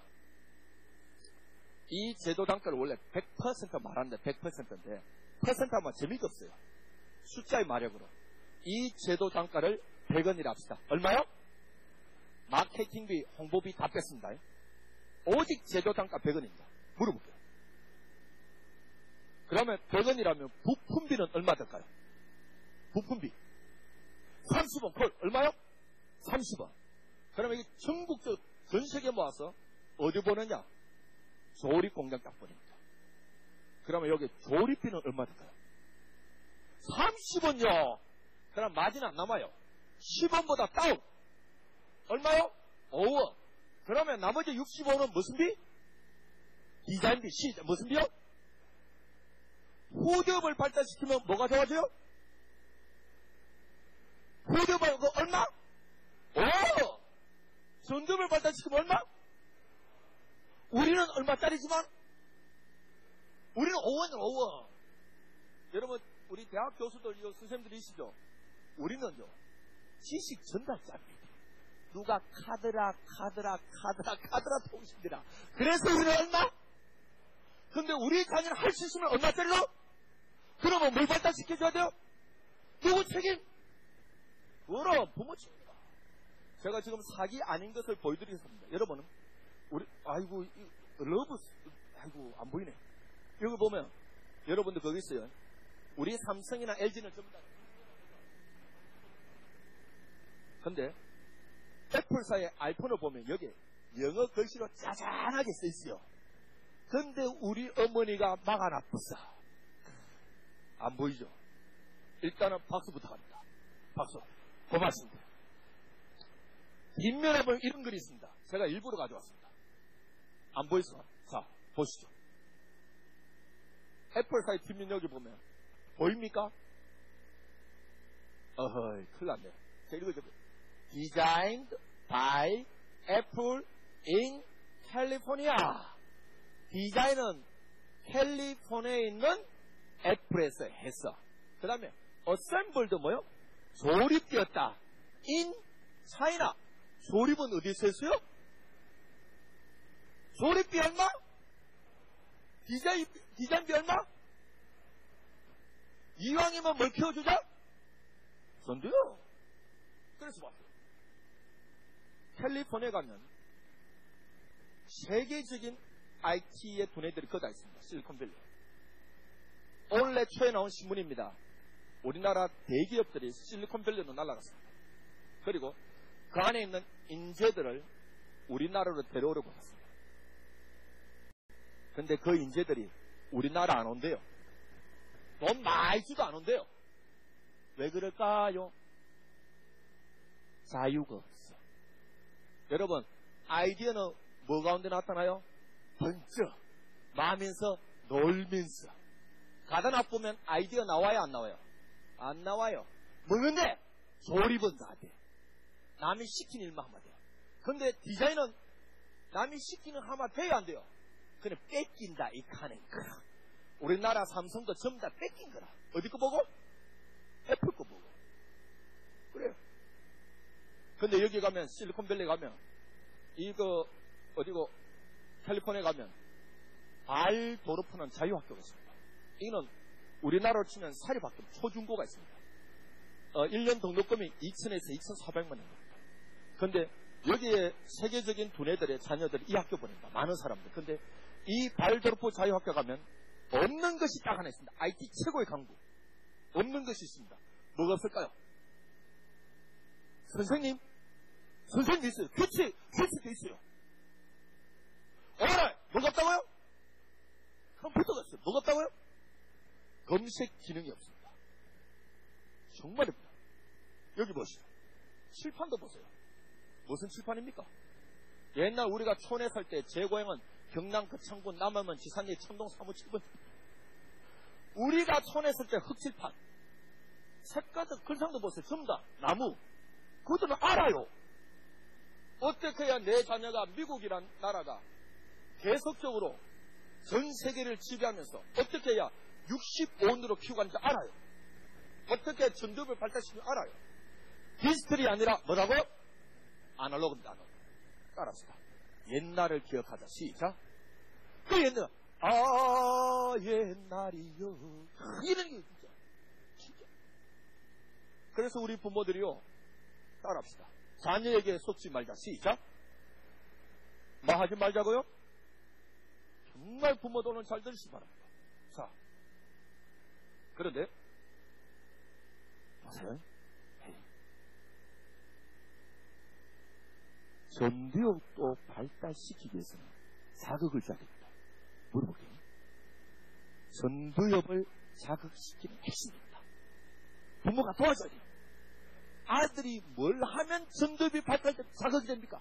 S3: 이 제도 단가를 원래 100% 말하는데 100%인데 퍼센트 하면 재미가 없어요. 숫자의 마력으로 이 제도 단가를 100원이라 합시다. 얼마요? 마케팅비, 홍보비 다 뺐습니다. 오직 제도 단가 100원입니다. 물어볼게요. 그러면 100원이라면 부품비는 얼마 될까요? 부품비 30원 콜 얼마요? 30원. 그러면 이게 전국적 전 세계 모아서 어디 보느냐? 조립 공장 딱 보냅니다. 그러면 여기 조립비는 얼마 될까요? 30원요. 그럼 마진 안 남아요. 10원보다 다운. 얼마요? 5원. 그러면 나머지 65원은 무슨 비? 디자인비, 무슨 비요? 후드업을 발달시키면 뭐가 좋아져요? 후드업을 얼마? 5원. 전두업을 발달시키면 얼마? 우리는 얼마짜리지만 우리는 5원이에요. 5원. 여러분 우리 대학 교수들 선생님들이시죠? 우리는요 지식 전달자입니다. 누가 카드라 통신이라. 그래서 우리는 얼마? 근데 우리 자녀는 할 수 있으면 얼마짜리로? 그러면 뭘 발달시켜줘야 돼요? 누구 책임? 그럼 부모 책임이다. 제가 지금 사기 아닌 것을 보여드리겠습니다. 여러분은 아이고 안 보이네. 여기 보면 여러분들 거기 있어요. 우리 삼성이나 LG는 전부 다. 근데 애플사의 아이폰을 보면 여기 영어 글씨로 짜잔하게 써 있어요. 근데 우리 어머니가 막아놨었어. 안 보이죠? 일단은 박수 부탁합니다. 박수. 고맙습니다. 뒷면에 보면 이런 글이 있습니다. 제가 일부러 가져왔습니다. 안 보이죠? 자, 보시죠. 애플사의 뒷면 여기 보면 보입니까? 어허이, 큰일 났네. 자, 읽어줘. Designed by Apple in 캘리포니아. 디자인은 캘리포니아에 있는 애플에서 했어. 그 다음에 어셈블도 뭐요? 조립되었다. in 차이나. 조립은 어디서 했어요? 조립비 얼마? 디자인비 얼마? 이왕이면 뭘 키워주자? 전도요. 그래서 봐. 캘리포니아에 가면 세계적인 IT의 두뇌들이 거다 있습니다. 실리콘밸리. 올해 초에 나온 신문입니다. 우리나라 대기업들이 실리콘밸리로 날아갔습니다. 그리고 그 안에 있는 인재들을 우리나라로 데려오려고 했습니다. 근데 그 인재들이 우리나라 안 온대요. 돈 많이 주도 안 온대요. 왜 그럴까요? 자유가 없어. 여러분, 아이디어는 뭐 가운데 나타나요? 번쩍 마면서 놀면서 가다 놔보면 아이디어 나와요 안 나와요? 안 나와요. 뭐근데 조립은 다 돼. 남이 시키는 일만 하면 돼요. 근데 디자인은 남이 시키는 하면 돼요 안 돼요? 그냥 뺏긴다 이 칸은 거라. 우리나라 삼성도 전부 다 뺏긴 거라. 어디 거 보고? 애플 거 보고. 그래요. 근데 여기 가면 실리콘밸리 가면 이거 어디고 캘리포니아 가면 알 졸업하는 자유학교가 있습니다. 이거는 우리나라로 치면 사립학교 초중고가 있습니다. 1년 등록금이 2,000에서 2,400만 원입니다. 그런데 여기에 세계적인 두뇌들의 자녀들이 이 학교 보낸다. 많은 사람들. 근데 이 발졸업부 자유학교 가면 없는 것이 딱 하나 있습니다. IT 최고의 강국. 없는 것이 있습니다. 뭐가 없을까요? 선생님 있어요. 교체도 있어요. 오늘 뭐가 없다고요? 컴퓨터가 있어요. 뭐가 없다고요? 검색 기능이 없습니다. 정말입니다. 여기 보시죠. 칠판도 보세요. 무슨 칠판입니까? 옛날 우리가 촌에 살 때 제 고향은 경남 거창군 남하면 지산리 청동 사무칠분. 우리가 촌에 살 때 흙칠판. 색깔도 글상도 보세요. 전부 다 나무. 그것들은 알아요. 어떻게 해야 내 자녀가 미국이란 나라가 계속적으로 전 세계를 지배하면서 어떻게 해야 65원으로 키우고 하는지 알아요. 어떻게 전두엽을 발달시키는지 알아요. 디지털이 아니라 뭐라고요? 아날로그입니다. 아날로그. 따라합시다. 옛날을 기억하자. 시작. 그 옛날 옛날이요. 이런 게 진짜. 그래서 우리 부모들이요. 따라합시다. 자녀에게 속지 말자. 시작. 뭐 하지 말자고요? 정말 부모들은 잘 들으시기 바랍니다. 자, 그런데 보세요. 전두엽도 발달시키기 위해서는 자극을 줘야 됩니다. 물어볼게요. 전두엽을 자극시키는 핵심입니다. 부모가 도와줘야 돼요. 아들이 뭘 하면 전두엽이 발달돼 자극이 됩니까?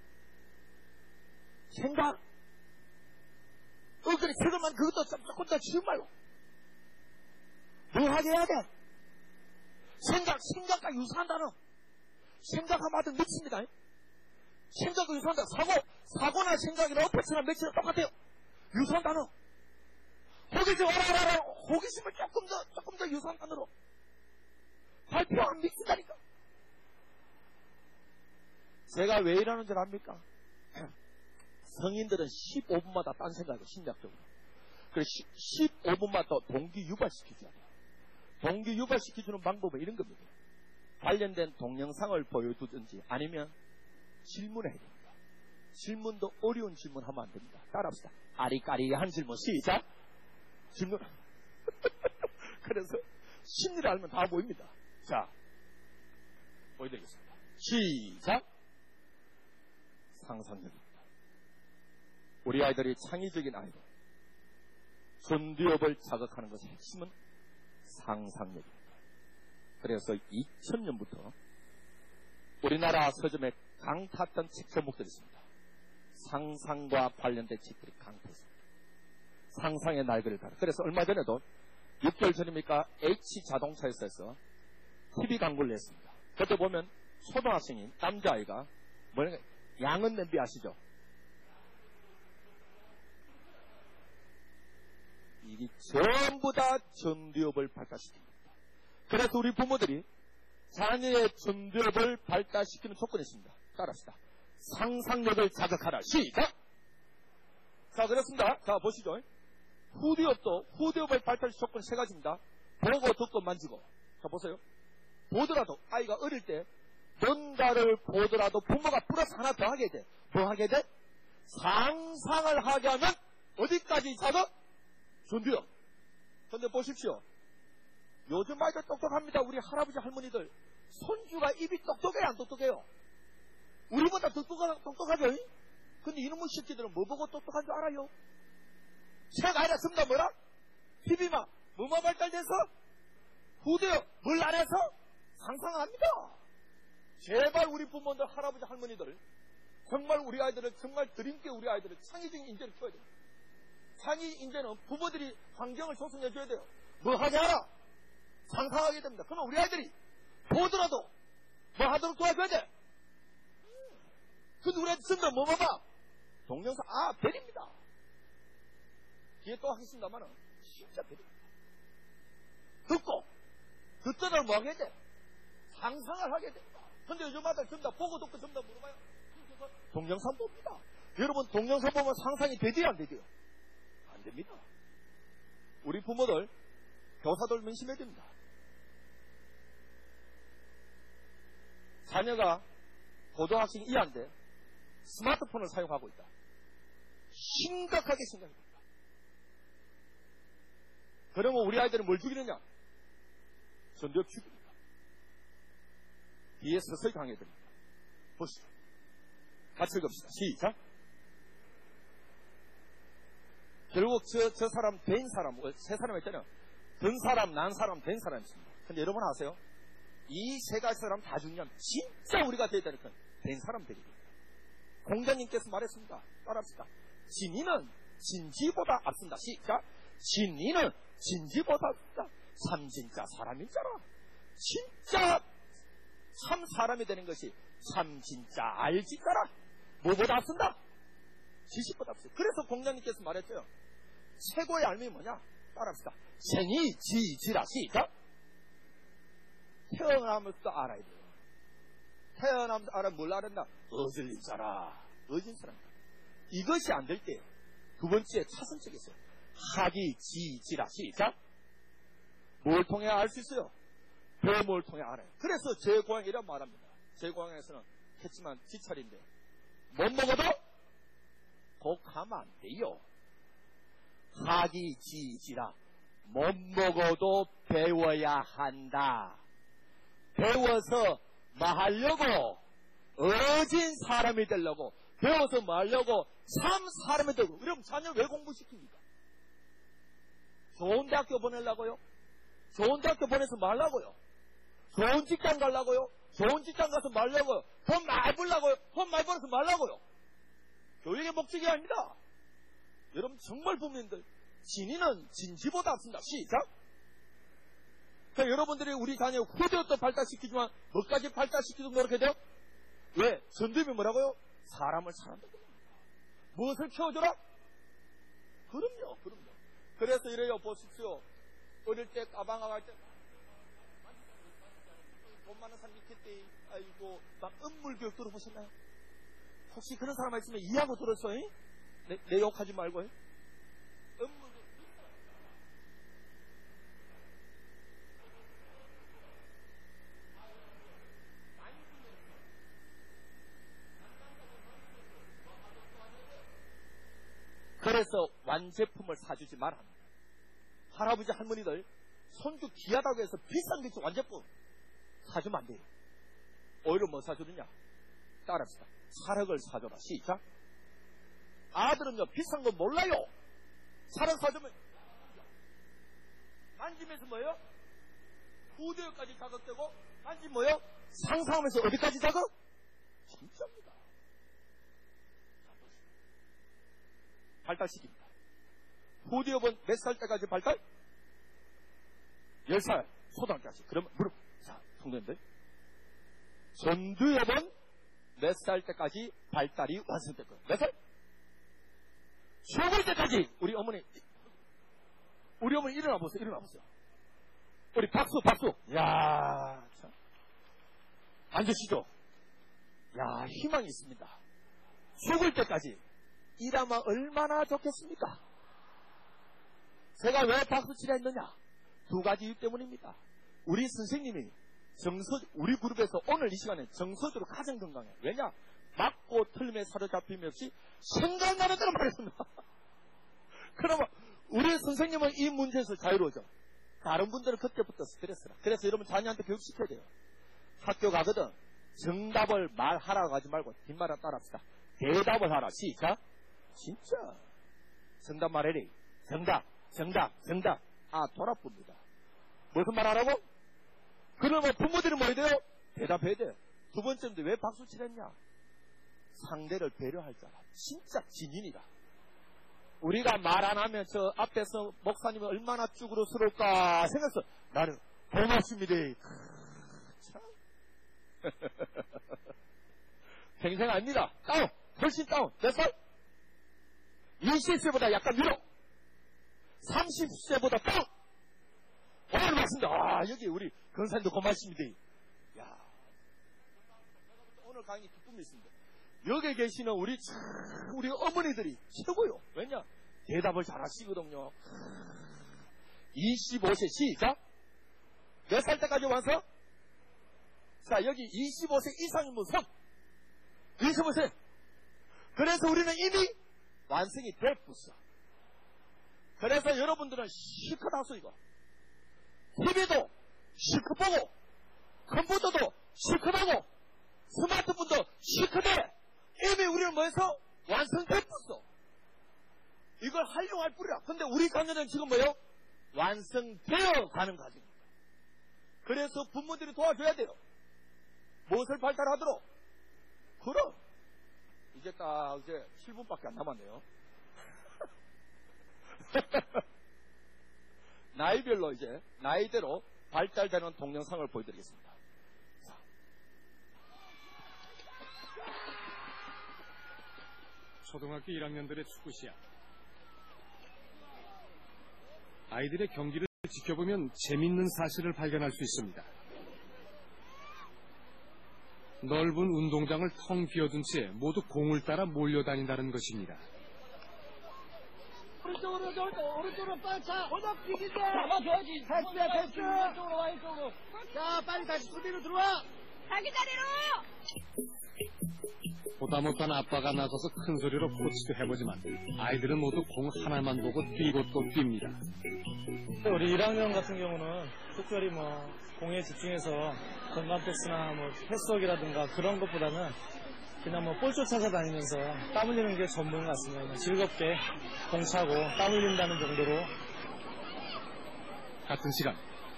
S3: 생각. 그래, 그것만 그것도 조금 더 지금 말고. 뭐 하게 해야 돼? 생각과 유사한 단어. 생각하면 아들 미칩니다. 생각과 유사한 단어. 사고나 생각이나 어퍼치나 매치나 똑같아요. 유사한 단어. 호기심, 호기심을 조금 더 유사한 단어로. 발표 안 미친다니까. 제가 왜 이러는 줄 압니까? 성인들은 15분마다 딴 생각을 심리학적으로. 그래서 15분마다 동기 유발시켜줘야 돼요. 동기 유발시켜주는 방법은 이런 겁니다. 관련된 동영상을 보여주든지 아니면 질문을 해야 됩니다. 질문도 어려운 질문하면 안 됩니다. 따라합시다. 아리까리한 질문. 시작. 질문. 그래서 심리를 알면 다 보입니다. 자, 보여드리겠습니다. 시작. 상상력입니다. 우리 아이들이 창의적인 아이들. 전두엽을 자극하는 것의 핵심은 상상력입니다. 그래서 2000년부터 우리나라 서점에 강탔던 책 제목들이 있습니다. 상상과 관련된 책들이 강탔습니다. 상상의 날개를 달아. 그래서 얼마 전에도 6개월 전입니까? H자동차에서 TV 광고를 냈습니다. 그때 보면 초등학생인 남자아이가 양은 냄비 아시죠? 이게 전부 다 전두엽을 발달시킵니다. 그래서 우리 부모들이 자녀의 전두엽을 발달시키는 조건이 있습니다. 따라합시다. 상상력을 자극하라. 시작! 자, 그렇습니다. 자, 보시죠. 후두엽을 발달시키는 조건 세 가지입니다. 보고, 듣고, 만지고. 자, 보세요. 보더라도, 아이가 어릴 때, 뭔가를 보더라도 부모가 플러스 하나 더 하게 돼. 뭐 하게 돼? 상상을 하게 하면, 어디까지 자극? 전두엽. 근데 보십시오. 요즘 아이들 똑똑합니다. 우리 할아버지, 할머니들. 손주가 입이 똑똑해요, 안 똑똑해요? 우리보다 똑똑하죠? 근데 이놈의 새끼들은 뭐 보고 똑똑한 줄 알아요? 책 아니라 전부 다 뭐라? TV만 뭐만 발달돼서? 후대요. 뭘 안 해서? 상상합니다. 제발 우리 부모들, 할아버지, 할머니들 정말 우리 아이들을 정말 드림께 우리 아이들을 창의적인 인재를 키워야 돼요. 창의 인재는 부모들이 환경을 조성해 줘야 돼요. 뭐 하게 하라? 상상하게 됩니다. 그러면 우리 아이들이 보더라도 뭐 하도록 도와줘야 돼. 근데 우리 아이들 쓰면 뭐 봐봐? 동영상, 벨입니다. 뒤에 또 하겠습니다만은 진짜 벨입니다. 듣더라도 뭐 하게 돼? 상상을 하게 됩니다. 근데 요즘 아들 전부 다 보고 듣고 전부 다 물어봐요. 동영상 봅니다. 여러분 동영상 보면 상상이 되지요, 안 되지요? 안 됩니다. 우리 부모들, 교사들 명심해야 됩니다. 자녀가 고등학생 이하인데 스마트폰을 사용하고 있다. 심각하게 생각해 봅니다. 그러면 우리 아이들은 뭘 죽이느냐? 전두엽 죽입니다. 뒤에 서서히 강해야 됩니다. 보시죠. 같이 읽읍시다. 시작. 결국 저 사람, 된 사람, 세 사람 있잖아요. 든 사람, 난 사람, 된 사람이 있습니다. 근데 여러분 아세요? 이 세 가지 사람 다 중요하면 진짜 우리가 되어야 되니까 된 사람 되게 됩니다. 공자님께서 말했습니다. 따라합시다. 진리는 진지보다 앞선다. 시작. 진리는 진지보다 앞선다. 참 진짜 사람인 자라. 진짜 참 사람이 되는 것이 참 진짜 알지 자라. 뭐보다 앞선다? 지식보다 앞선다. 그래서 공자님께서 말했어요. 최고의 알미 뭐냐? 따라합시다. 생이 지지라. 시작. 태어나면서 알아야 돼요. 태어나면서 알아 뭘 알았나? 어질린 자라. 어진 사람이다. 이것이 안 될 때 두 번째 차선책이 있어요. 학이 지지라. 시작. 뭘 통해 알 수 있어요? 뱀을 통해 알아요. 그래서 제 고향이란 말합니다. 제 고향에서는 했지만 지찰인데 못 먹어도 독하면 안 돼요. 학이 지지라. 못 먹어도 배워야 한다. 배워서 뭐 하려고? 어진 사람이 되려고. 배워서 뭐 하려고? 참 사람이 되고. 그럼 자녀 왜 공부시킵니까? 좋은 대학교 보내려고요? 좋은 대학교 보내서 뭐 하려고요? 좋은 직장 가려고요? 좋은 직장 가서 뭐 하려고요? 돈 많이 벌려고요? 돈 많이 벌어서 뭐 하려고요? 교육의 목적이 아닙니다. 여러분 정말 부모님들 진리는 진지보다 앞선다. 시작. 그러니까 여러분들이 우리 자녀 후대도 발달시키지만 뭐까지 발달시키도록 노력해야 돼요? 왜? 전두엽이 뭐라고요? 사람을 사랑한다고 합니다. 무엇을 키워줘라? 그럼요. 그래서 이래요. 보십시오. 어릴 때 가방을 할 때 돈 많은 사람 있겠대. 아이고 막 음물교육 들어보셨나요? 혹시 그런 사람 있으면 이해하고 들었어요? 내 욕하지 말고. 음물교육. 그래서 완제품을 사주지 말아. 할아버지 할머니들 손주 귀하다고 해서 비싼 게 있어. 완제품 사주면 안 돼요. 오히려 뭐 사주느냐? 따라합시다. 사력을 사줘라. 시작. 아들은요 비싼 거 몰라요. 사력 사주면 만지면서 뭐예요? 후대까지 자극되고 만지 뭐예요? 상상하면서 어디까지 자극? 진짜입니다. 발달시킵니다. 후대엽은 몇 살 때까지 발달? 10살, 초등학교까지. 그러면 무릎, 자, 통된데. 전두엽은 몇 살 때까지 발달이 완성될 거예요? 몇 살? 죽을 때까지 우리 어머니 우리 어머니 일어나 보세요. 일어나 보세요. 우리 박수, 박수. 야, 참. 앉으시죠. 야, 희망이 있습니다. 죽을 때까지 일하면 얼마나 좋겠습니까? 제가 왜 박수치려 했느냐? 두 가지 이유 때문입니다. 우리 선생님이 우리 그룹에서 오늘 이 시간에 정서적으로 가장 건강해. 왜냐? 맞고 틀림에 사로잡힘이 없이 생각나는 대로 말했습니다. 그러면 우리 선생님은 이 문제에서 자유로워져. 다른 분들은 그때부터 스트레스라. 그래서 여러분 자녀한테 교육시켜야 돼요. 학교 가거든 정답을 말하라고 하지 말고 뒷말을 따라합시다. 대답을 하라. 시작. 진짜 정답 말해리. 정답. 아, 돌아봅니다. 무슨 말 하라고? 그러면 부모들이 뭐 해야 돼요? 대답해야 돼. 두 번째인데 왜 박수 치랬냐? 상대를 배려할 자라. 진짜 진인이다. 우리가 말 안 하면 저 앞에서 목사님이 얼마나 쭈그러스러울까 생각해서 나는 고맙습니다. 참. 평생 아닙니다. 다운. 훨씬 다운. 몇 살? 20세보다 약간 위로. 30세보다 다운. 오늘 맞습니다. 아, 여기 우리 건사님도 고맙습니다. 야, 오늘 강의 기쁨이 있습니다. 여기 계시는 우리 어머니들이 최고요. 왜냐? 대답을 잘 하시거든요. 25세 시작. 몇 살 때까지 완성? 자, 여기 25세 이상이면 손. 25세. 그래서 우리는 이미 완성이 됐어. 그래서 여러분들은 실컷 하소 이거. TV도 실컷 보고, 컴퓨터도 실컷 하고, 스마트폰도 실컷 해. 이미 우리는 뭐해서 완성됐어. 이걸 활용할 뿐이야. 근데 우리 강연은 지금 뭐예요? 완성되어 가는 과정입니다. 그래서 부모들이 도와줘야 돼요. 무엇을 발달하도록? 그럼 이제 딱 이제 7분밖에 안 남았네요. 나이별로 이제 나이대로 발달되는 동영상을 보여드리겠습니다.
S4: 초등학교 1학년들의 축구 시합. 아이들의 경기를 지켜보면 재밌는 사실을 발견할 수 있습니다. 넓은 운동장을 텅 비워둔 채 모두 공을 따라 몰려다닌다는 것입니다.
S5: 오른쪽으로 빨리 차. 오늘 비긴데. 잡아줘야지. 패스야, 패스. 왼쪽으로 와, 이쪽으로. 자, 빨리 다시 수비로 들어와.
S6: 자기 자리로.
S4: 보다 못한 아빠가 나서서 큰 소리로 코치도 해보지만 아이들은 모두 공 하나만 보고 뛰고 또 뜁니다.
S7: 우리 1학년 같은 경우는 특별히 공에 집중해서 건강 패스나 패스워크라든가 그런 것보다는 그냥 볼 쫓아서 다니면서 땀 흘리는 게 전부인 것 같습니다. 그냥 즐겁게 공 차고 땀 흘린다는 정도로.
S4: 같은 시간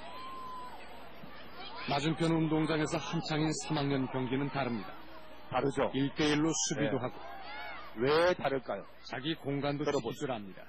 S4: 맞은편 운동장에서 한창인 3학년 경기는 다릅니다.
S3: 다르죠?
S4: 1대1로 수비도
S3: 네.
S4: 하고
S3: 왜 다를까요?
S4: 자기 공간도 지킬 줄 압니다.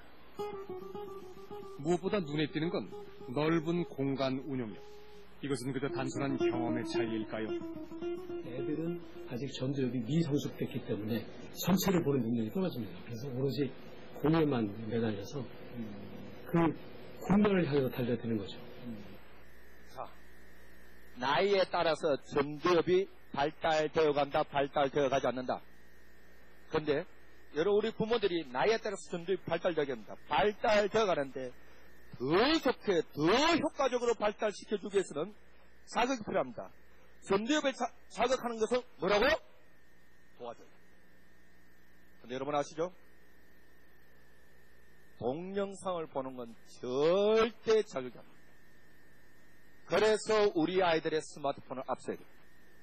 S4: 무엇보다 눈에 띄는 건 넓은 공간 운용력. 이것은 그저 단순한 경험의 차이일까요?
S8: 애들은 아직 전두엽이 미성숙됐기 때문에 전체를 보는 능력이 떨어집니다. 그래서 오로지 공에만 매달려서 그 공간을 향해서 달려드는 거죠.
S3: 자, 나이에 따라서 전두엽이 발달되어 간다, 발달되어 가지 않는다. 그런데 여러 우리 부모들이 나이에 따라서 전두엽이 발달되게 합니다. 발달되어 가는데 더 좋게, 더 효과적으로 발달시켜주기 위해서는 자극이 필요합니다. 전두엽을 자극하는 것은 뭐라고? 도와줘요. 근데 여러분 아시죠? 동영상을 보는 건 절대 자극이 안 됩니다. 그래서 우리 아이들의 스마트폰을 앞서야 됩니다.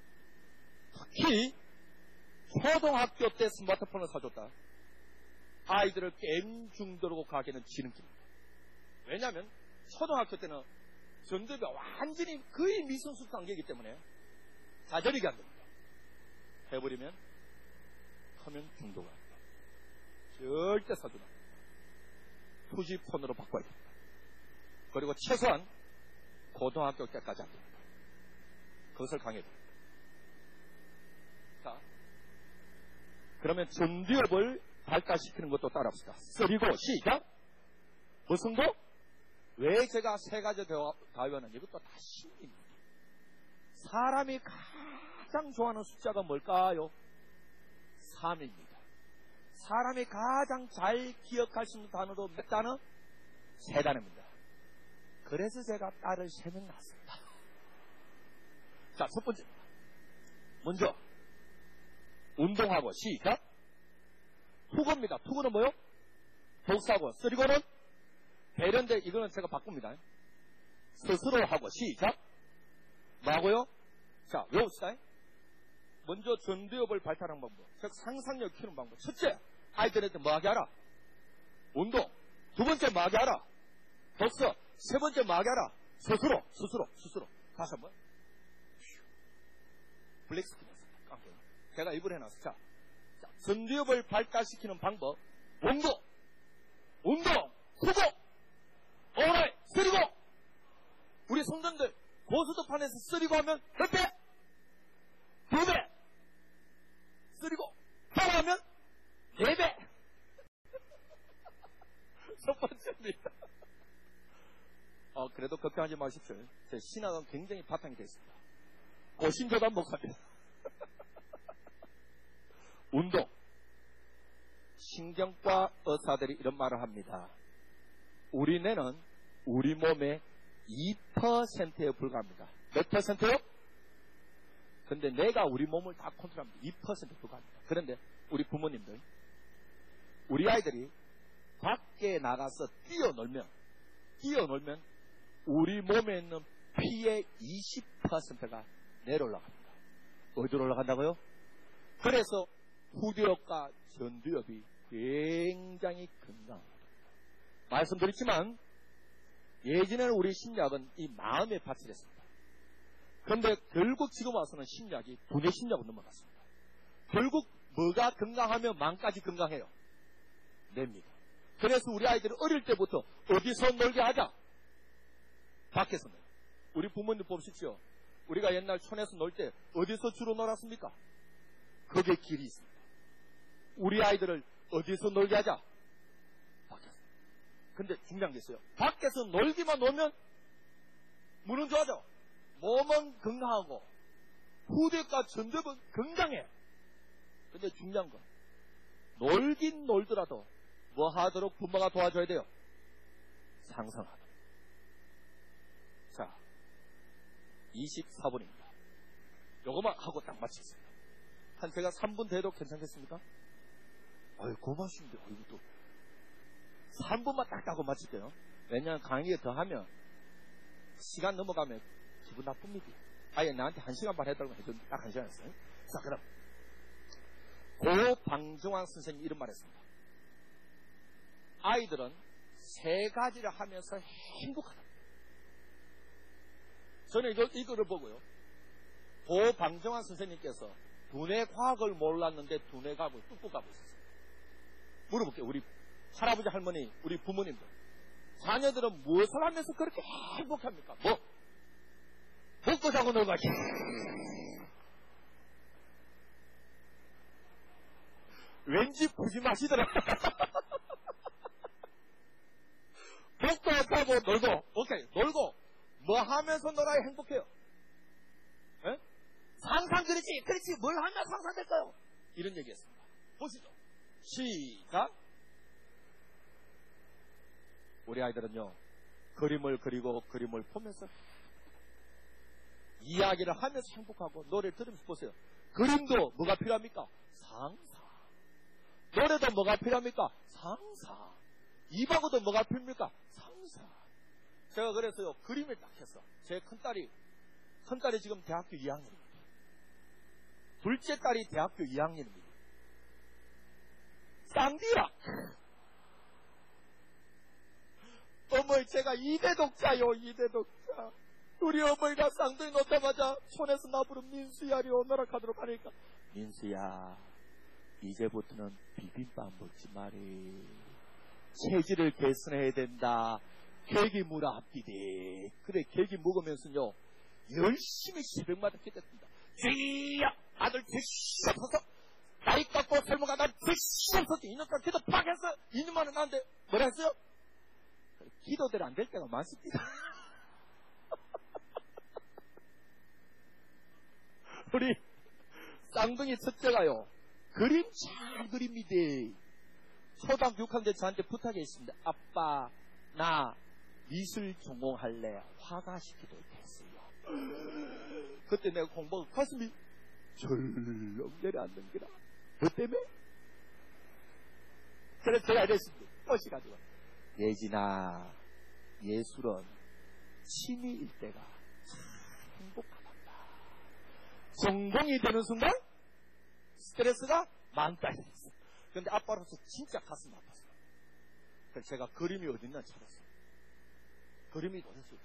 S3: 특히 초등학교 때 스마트폰을 사줬다. 아이들을 게임 중독으로 가기는 지름길입니다. 왜냐하면 초등학교 때는 전두엽이 완전히 거의 미성숙 단계이기 때문에 자절이게 안 됩니다. 해버리면 하면 중독을 합니다. 절대 사주면 안 됩니다. 투지폰으로 바꿔야 됩니다. 그리고 최소한 고등학교 때까지 안 됩니다. 그것을 강해야 됩니다. 자, 그러면 전두엽을 발달시키는 것도 따라합시다. 쓰리고 시작. 무슨 거? 왜 제가 세 가지 다위하는 이것도 다 신입니다. 사람이 가장 좋아하는 숫자가 뭘까요? 3입니다. 사람이 가장 잘 기억할 수 있는 단어도 몇 단어? 3단어입니다. 그래서 제가 딸을 3명 낳았습니다. 자, 첫 번째. 먼저, 운동하고, 시작. 투고입니다. 투고는 뭐요? 독사고, 쓰리고는 배려인데, 이거는 제가 바꿉니다. 스스로 하고, 시작. 뭐하고요? 자, 외웁시다. 먼저 전두엽을 발달하는 방법, 즉 상상력 키우는 방법. 첫째, 아이들한테 뭐하게 하라? 운동. 두 번째, 뭐하게 하라? 독서. 세 번째, 뭐하게 하라? 스스로. 다시 한번. 블랙스크린이었습니다. 깜짝이야. 제가 입을 해놨어. 자, 전두엽을 발달시키는 방법. 운동, 후보, 오라이, 쓰리고. 우리 성전들 고수도판에서 쓰리고 하면 몇 배? 2배. 쓰리고 하고 하면 4배. 첫 번째입니다. 그래도 걱정하지 마십시오. 제 신학은 굉장히 바탕이 되어 있습니다. 고신교단 목사입니다. 운동. 신경과 의사들이 이런 말을 합니다. 우리 뇌는 우리 몸의 2%에 불과합니다. 몇 퍼센트요? 근데 내가 우리 몸을 다 컨트롤합니다. 2% 불과합니다. 그런데 우리 부모님들, 우리 아이들이 밖에 나가서 뛰어놀면 우리 몸에 있는 피의 20%가 내려올라갑니다. 어디로 올라간다고요? 그래서 후두엽과 전두엽이 굉장히 건강합니다. 말씀드렸지만 예전에는 우리 심리학은 이 마음에 바치랬습니다. 그런데 결국 지금 와서는 심리학이 분해 심리학으로 넘어갔습니다. 결국 뭐가 건강하면 마음까지 건강해요? 뇌입니다. 그래서 우리 아이들은 어릴 때부터 어디서 놀게 하자? 밖에서 놀아요. 우리 부모님 보십시오. 우리가 옛날 촌에서 놀 때 어디서 주로 놀았습니까? 거기에 길이 있습니다. 우리 아이들을 어디서 놀게 하자? 밖에서. 근데 중요한 게 있어요. 밖에서 놀기만 놀면 물은 좋아져. 몸은 건강하고 후대과 전두엽은 건강해. 근데 중요한 건 놀긴 놀더라도 뭐 하도록 부모가 도와줘야 돼요? 상상하도록. 자, 24분입니다. 요거만 하고 딱 마치겠습니다. 한 제가 3분 돼도 괜찮겠습니까? 아유, 고맙습니다. 아이고, 또 3분만 딱 하고 마칠게요. 왜냐하면 강의에 더 하면 시간 넘어가면 기분 나쁩니다. 아예 나한테 1시간 반 해달라고 해줬는데 딱 1시간 했어요. 자, 그럼 고방정환 선생님이 이런 말 했습니다. 아이들은 3가지를 하면서 행복하다. 저는 이거를 보고요. 고방정환 선생님께서 두뇌 과학을 몰랐는데 두뇌 과학을 뚝뚝 가고 있었어요. 물어볼게요. 우리 할아버지, 할머니, 우리 부모님들. 자녀들은 무엇을 하면서 그렇게 행복합니까? 뭐? 먹고 자고 놀고 하지. 왠지 푸짐하시더라. 먹고 자고 놀고. 오케이. 놀고. 뭐 하면서 놀아야 행복해요? 에? 상상, 그렇지. 뭘 하면 상상될까요? 이런 얘기했습니다. 보시죠. 시작. 우리 아이들은요, 그림을 그리고 그림을 보면서 이야기를 하면서 행복하고 노래를 들으면서 보세요. 그림도 뭐가 필요합니까? 상상. 노래도 뭐가 필요합니까? 상상. 입하고도 뭐가 필요합니까? 상상. 제가 그래서요, 그림을 딱 했어. 제 큰딸이 지금 대학교 2학년입니다. 둘째 딸이 대학교 2학년입니다. 쌍디야! 어머니, 제가 2대 독자요, 2대 독자. 우리 어머니가 쌍둥이 놓자마자 촌에서 나 부른 민수야리 오너라 하도록 하니까, 민수야, 이제부터는 비빔밥 먹지 말이. 체질을 개선해야 된다. 계기 무라 앞디대. 그래, 계기 먹으면서요, 열심히 새벽마다 기도했습니다. 주여, 아들 주시옵소서. 나이 깎고 설모가 날 주시옵소서. 이년간 기도 팍 해서 2년만에 나는데 뭐라 했어요? 기도대로 안 될 때가 많습니다. 우리 쌍둥이 첫째가요, 그림 잘 그립니다. 초등학교 6학년 저한테 부탁했습니다. 아빠, 나 미술 전공할래. 화가시키도 됐어요. 그때 내가 공부하고 가슴이 절렁 내려앉는 거라. 뭐 때문에? 그래서 제가 이랬습니다. 꼬시가지고, 예진아, 예술은 취미일 때가 참 행복하단다. 전공이 되는 순간 스트레스가 많다 했어요. 그런데 아빠로서 진짜 가슴 아팠어요. 그래서 제가 그림이 어딨나 찾았어요. 그림이 어디서 없어요.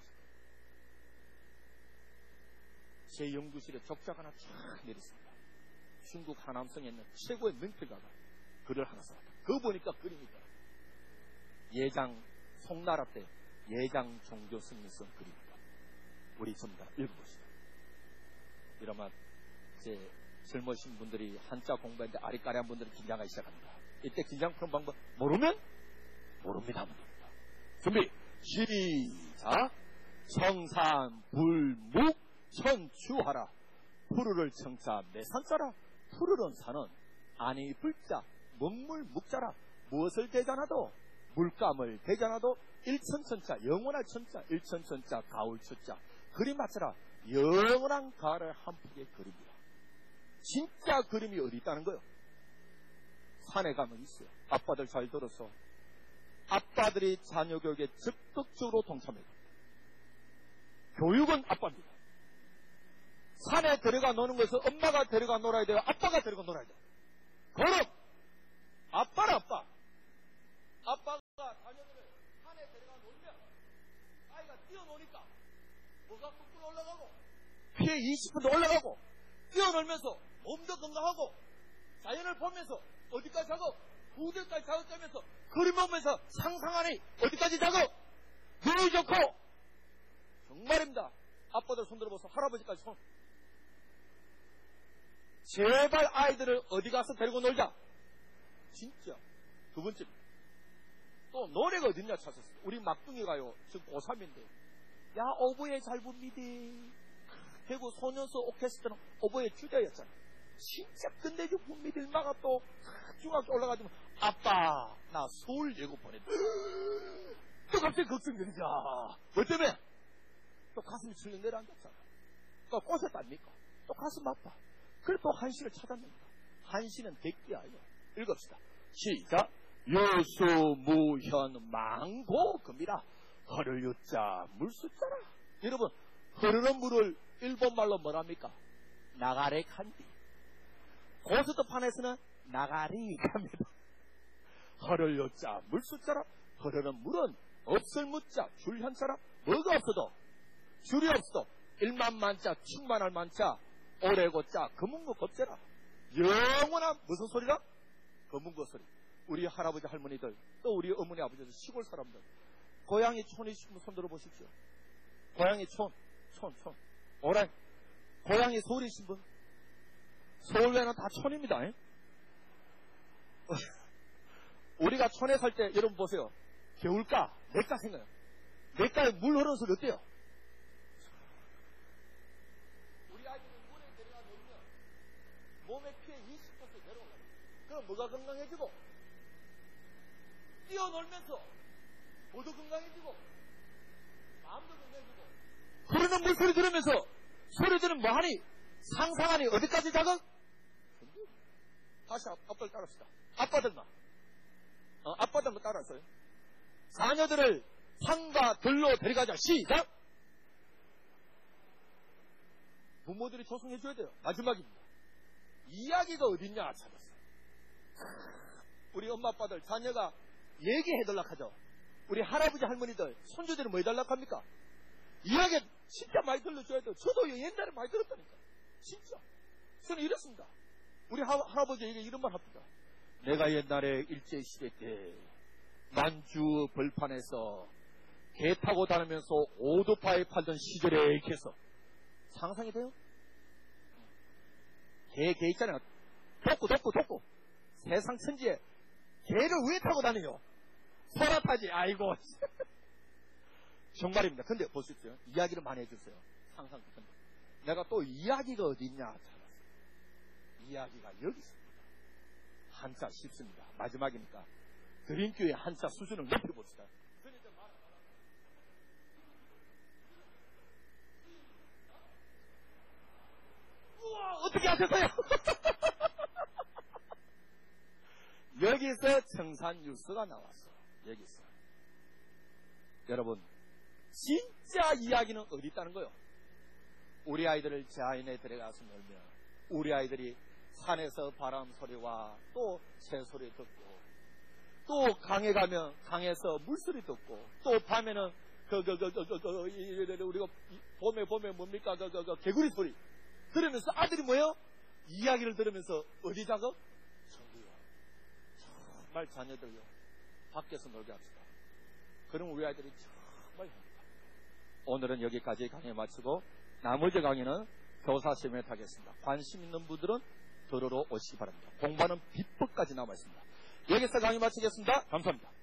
S3: 제 연구실에 적자가 하나 쫙 내렸습니다. 중국 하남성에 있는 최고의 명필가가 글을 하나 써놨다. 그거 보니까 그림이다. 예장 송나라 때 예장 종교 스님이 쓴 그림이다. 우리 전부 다 읽어보시죠. 이러면 이제 젊으신 분들이 한자 공부하는데 아리까리한 분들이 긴장하기 시작합니다. 이때 긴장 푸는 방법 모르면 모릅니다 하면 됩니다. 준비 시작. 청산불묵 천추하라. 푸르를 청자 매산자라. 푸르른 산은 아니 불자 먹물묵자라. 무엇을 대잖아도 물감을 대잖아도 일천천자 영원할 천자 일천천자 가울천자 그림 맞춰라. 영원한 가을을 한 폭의 그림이라. 진짜 그림이 어디 있다는 거예요? 산에 가면 있어요. 아빠들 잘 들어서 아빠들이 자녀 교육에 적극적으로 동참해요. 교육은 아빠입니다. 산에 데려가 노는 것은 엄마가 데려가 놀아야 돼요? 아빠가 데려가 놀아야 돼요? 그럼 아빠는 아빠. 아빠가 자녀들을 산에 데려가 놀면 아이가 뛰어노니까 뭐가 거꾸로 올라가고 피해 20분도 올라가고 뛰어놀면서 몸도 건강하고 자연을 보면서 어디까지 작업? 구대까지 작업하면서 그림 보면서 상상하니 어디까지 작업? 눈이 좋고 정말입니다. 아빠들 손 들어보세요. 할아버지까지 손. 제발 아이들을 어디 가서 데리고 놀자. 진짜. 두 번째. 또 노래가 어딨냐 찾았어요. 우리 막둥이가요. 지금 고3인데. 야 오보에 잘 봅니다. 대구 소년서 오케스트라 오보에 주자였잖아. 진짜 끝내주 봅니다. 일마가 또 중학교 올라가지고 아빠 나 서울 예고 보냈다. 또 갑자기 걱정되자. 뭐 때문에? 또 가슴이 출렁 내려앉았잖아. 또 꼬셨답니까? 또 가슴 아파. 그래 또 한시를 찾았습니다. 한시는 백기야요. 읽읍시다. 시작. 요수무현 망고금이라 허를 유자 물수자라. 여러분 흐르는 물을 일본말로 뭐랍니까? 나가래 칸디. 고스톱판에서는 나가리 갑니다. 허를 유자 물수자라. 흐르는 물은 없을 무자 줄현자라. 뭐가 없어도 줄이 없어도 일만만자 충만할 만자 오래고자 검은고 겁재라. 영원한 무슨 소리라? 검은고 소리. 우리 할아버지 할머니들 또 우리 어머니 아버지들 시골 사람들 고양이 촌이시면 손 들어보십시오. 고양이 촌 오란 고양이 서울이신 분 서울 외에는 다 촌입니다. 우리가 촌에 살 때 여러분 보세요. 겨울가 냇가 생겨요. 냇가에 물 흐르는 소리 어때요? 우리 아이들이 물에 내려가 놀면 몸에 피해 20도씩 내려올라요. 그럼 뭐가 건강해지고 뛰어놀면서 모두 건강해지고 마음도 건강해지고 흐르는 물소리 들으면서 소리 들으면 뭐하니? 상상하니 어디까지 자극? 다시 아빠들 따라합시다. 아빠들만 아빠들만 따라했어요. 자녀들을 산과 들로 데려가자. 시작. 부모들이 조성해줘야 돼요. 마지막입니다. 이야기가 어딨냐 찾았어요. 우리 엄마 아빠들 자녀가 얘기해달라 하죠. 우리 할아버지 할머니들 손주들이 뭐 해달라 합니까? 이야기 진짜 많이 들려줘야 돼요. 저도 옛날에 많이 들었다니까. 진짜 저는 이랬습니다. 우리 할아버지 얘기 이런 말 합니다. 내가 옛날에 일제시대 때 만주 벌판에서 개 타고 다니면서 오토바이 팔던 시절에 이렇게 해서 상상이 돼요? 개 있잖아요. 독고 세상 천지에 개를 왜 타고 다니요? 소라 타지. 아이고 정말입니다. 근데 보십시오. 이야기를 많이 해주세요. 상상 같은 거. 내가 또 이야기가 어디 있냐 찾았어요. 이야기가 여기 있습니다. 한자 쉽습니다. 마지막이니까 드림교의 한자 수준을 높여봅시다. 우와, 어떻게 하셨어요? 여기서 청산유서가 나왔어요. 여기서. 여러분, 진짜 이야기는 어디 있다는 거예요? 우리 아이들을 자연에 들어가서 놀면 우리 아이들이 산에서 바람 소리와 또 새 소리 듣고 또 강에 가면 강에서 물소리 듣고 또 밤에는 우리가 봄에 뭡니까 개구리 소리 들으면서 아들이 뭐예요? 이야기를 들으면서 어디 자고? 저기요. 정말 자녀들요. 밖에서 놀게 합시다. 그럼 우리 아이들이 정말 행복합니다. 오늘은 여기까지 강의 마치고 나머지 강의는 교사시험에 타겠습니다. 관심 있는 분들은 들으러 오시기 바랍니다. 공부하는 비법까지 남아 있습니다. 여기서 강의 마치겠습니다. 감사합니다.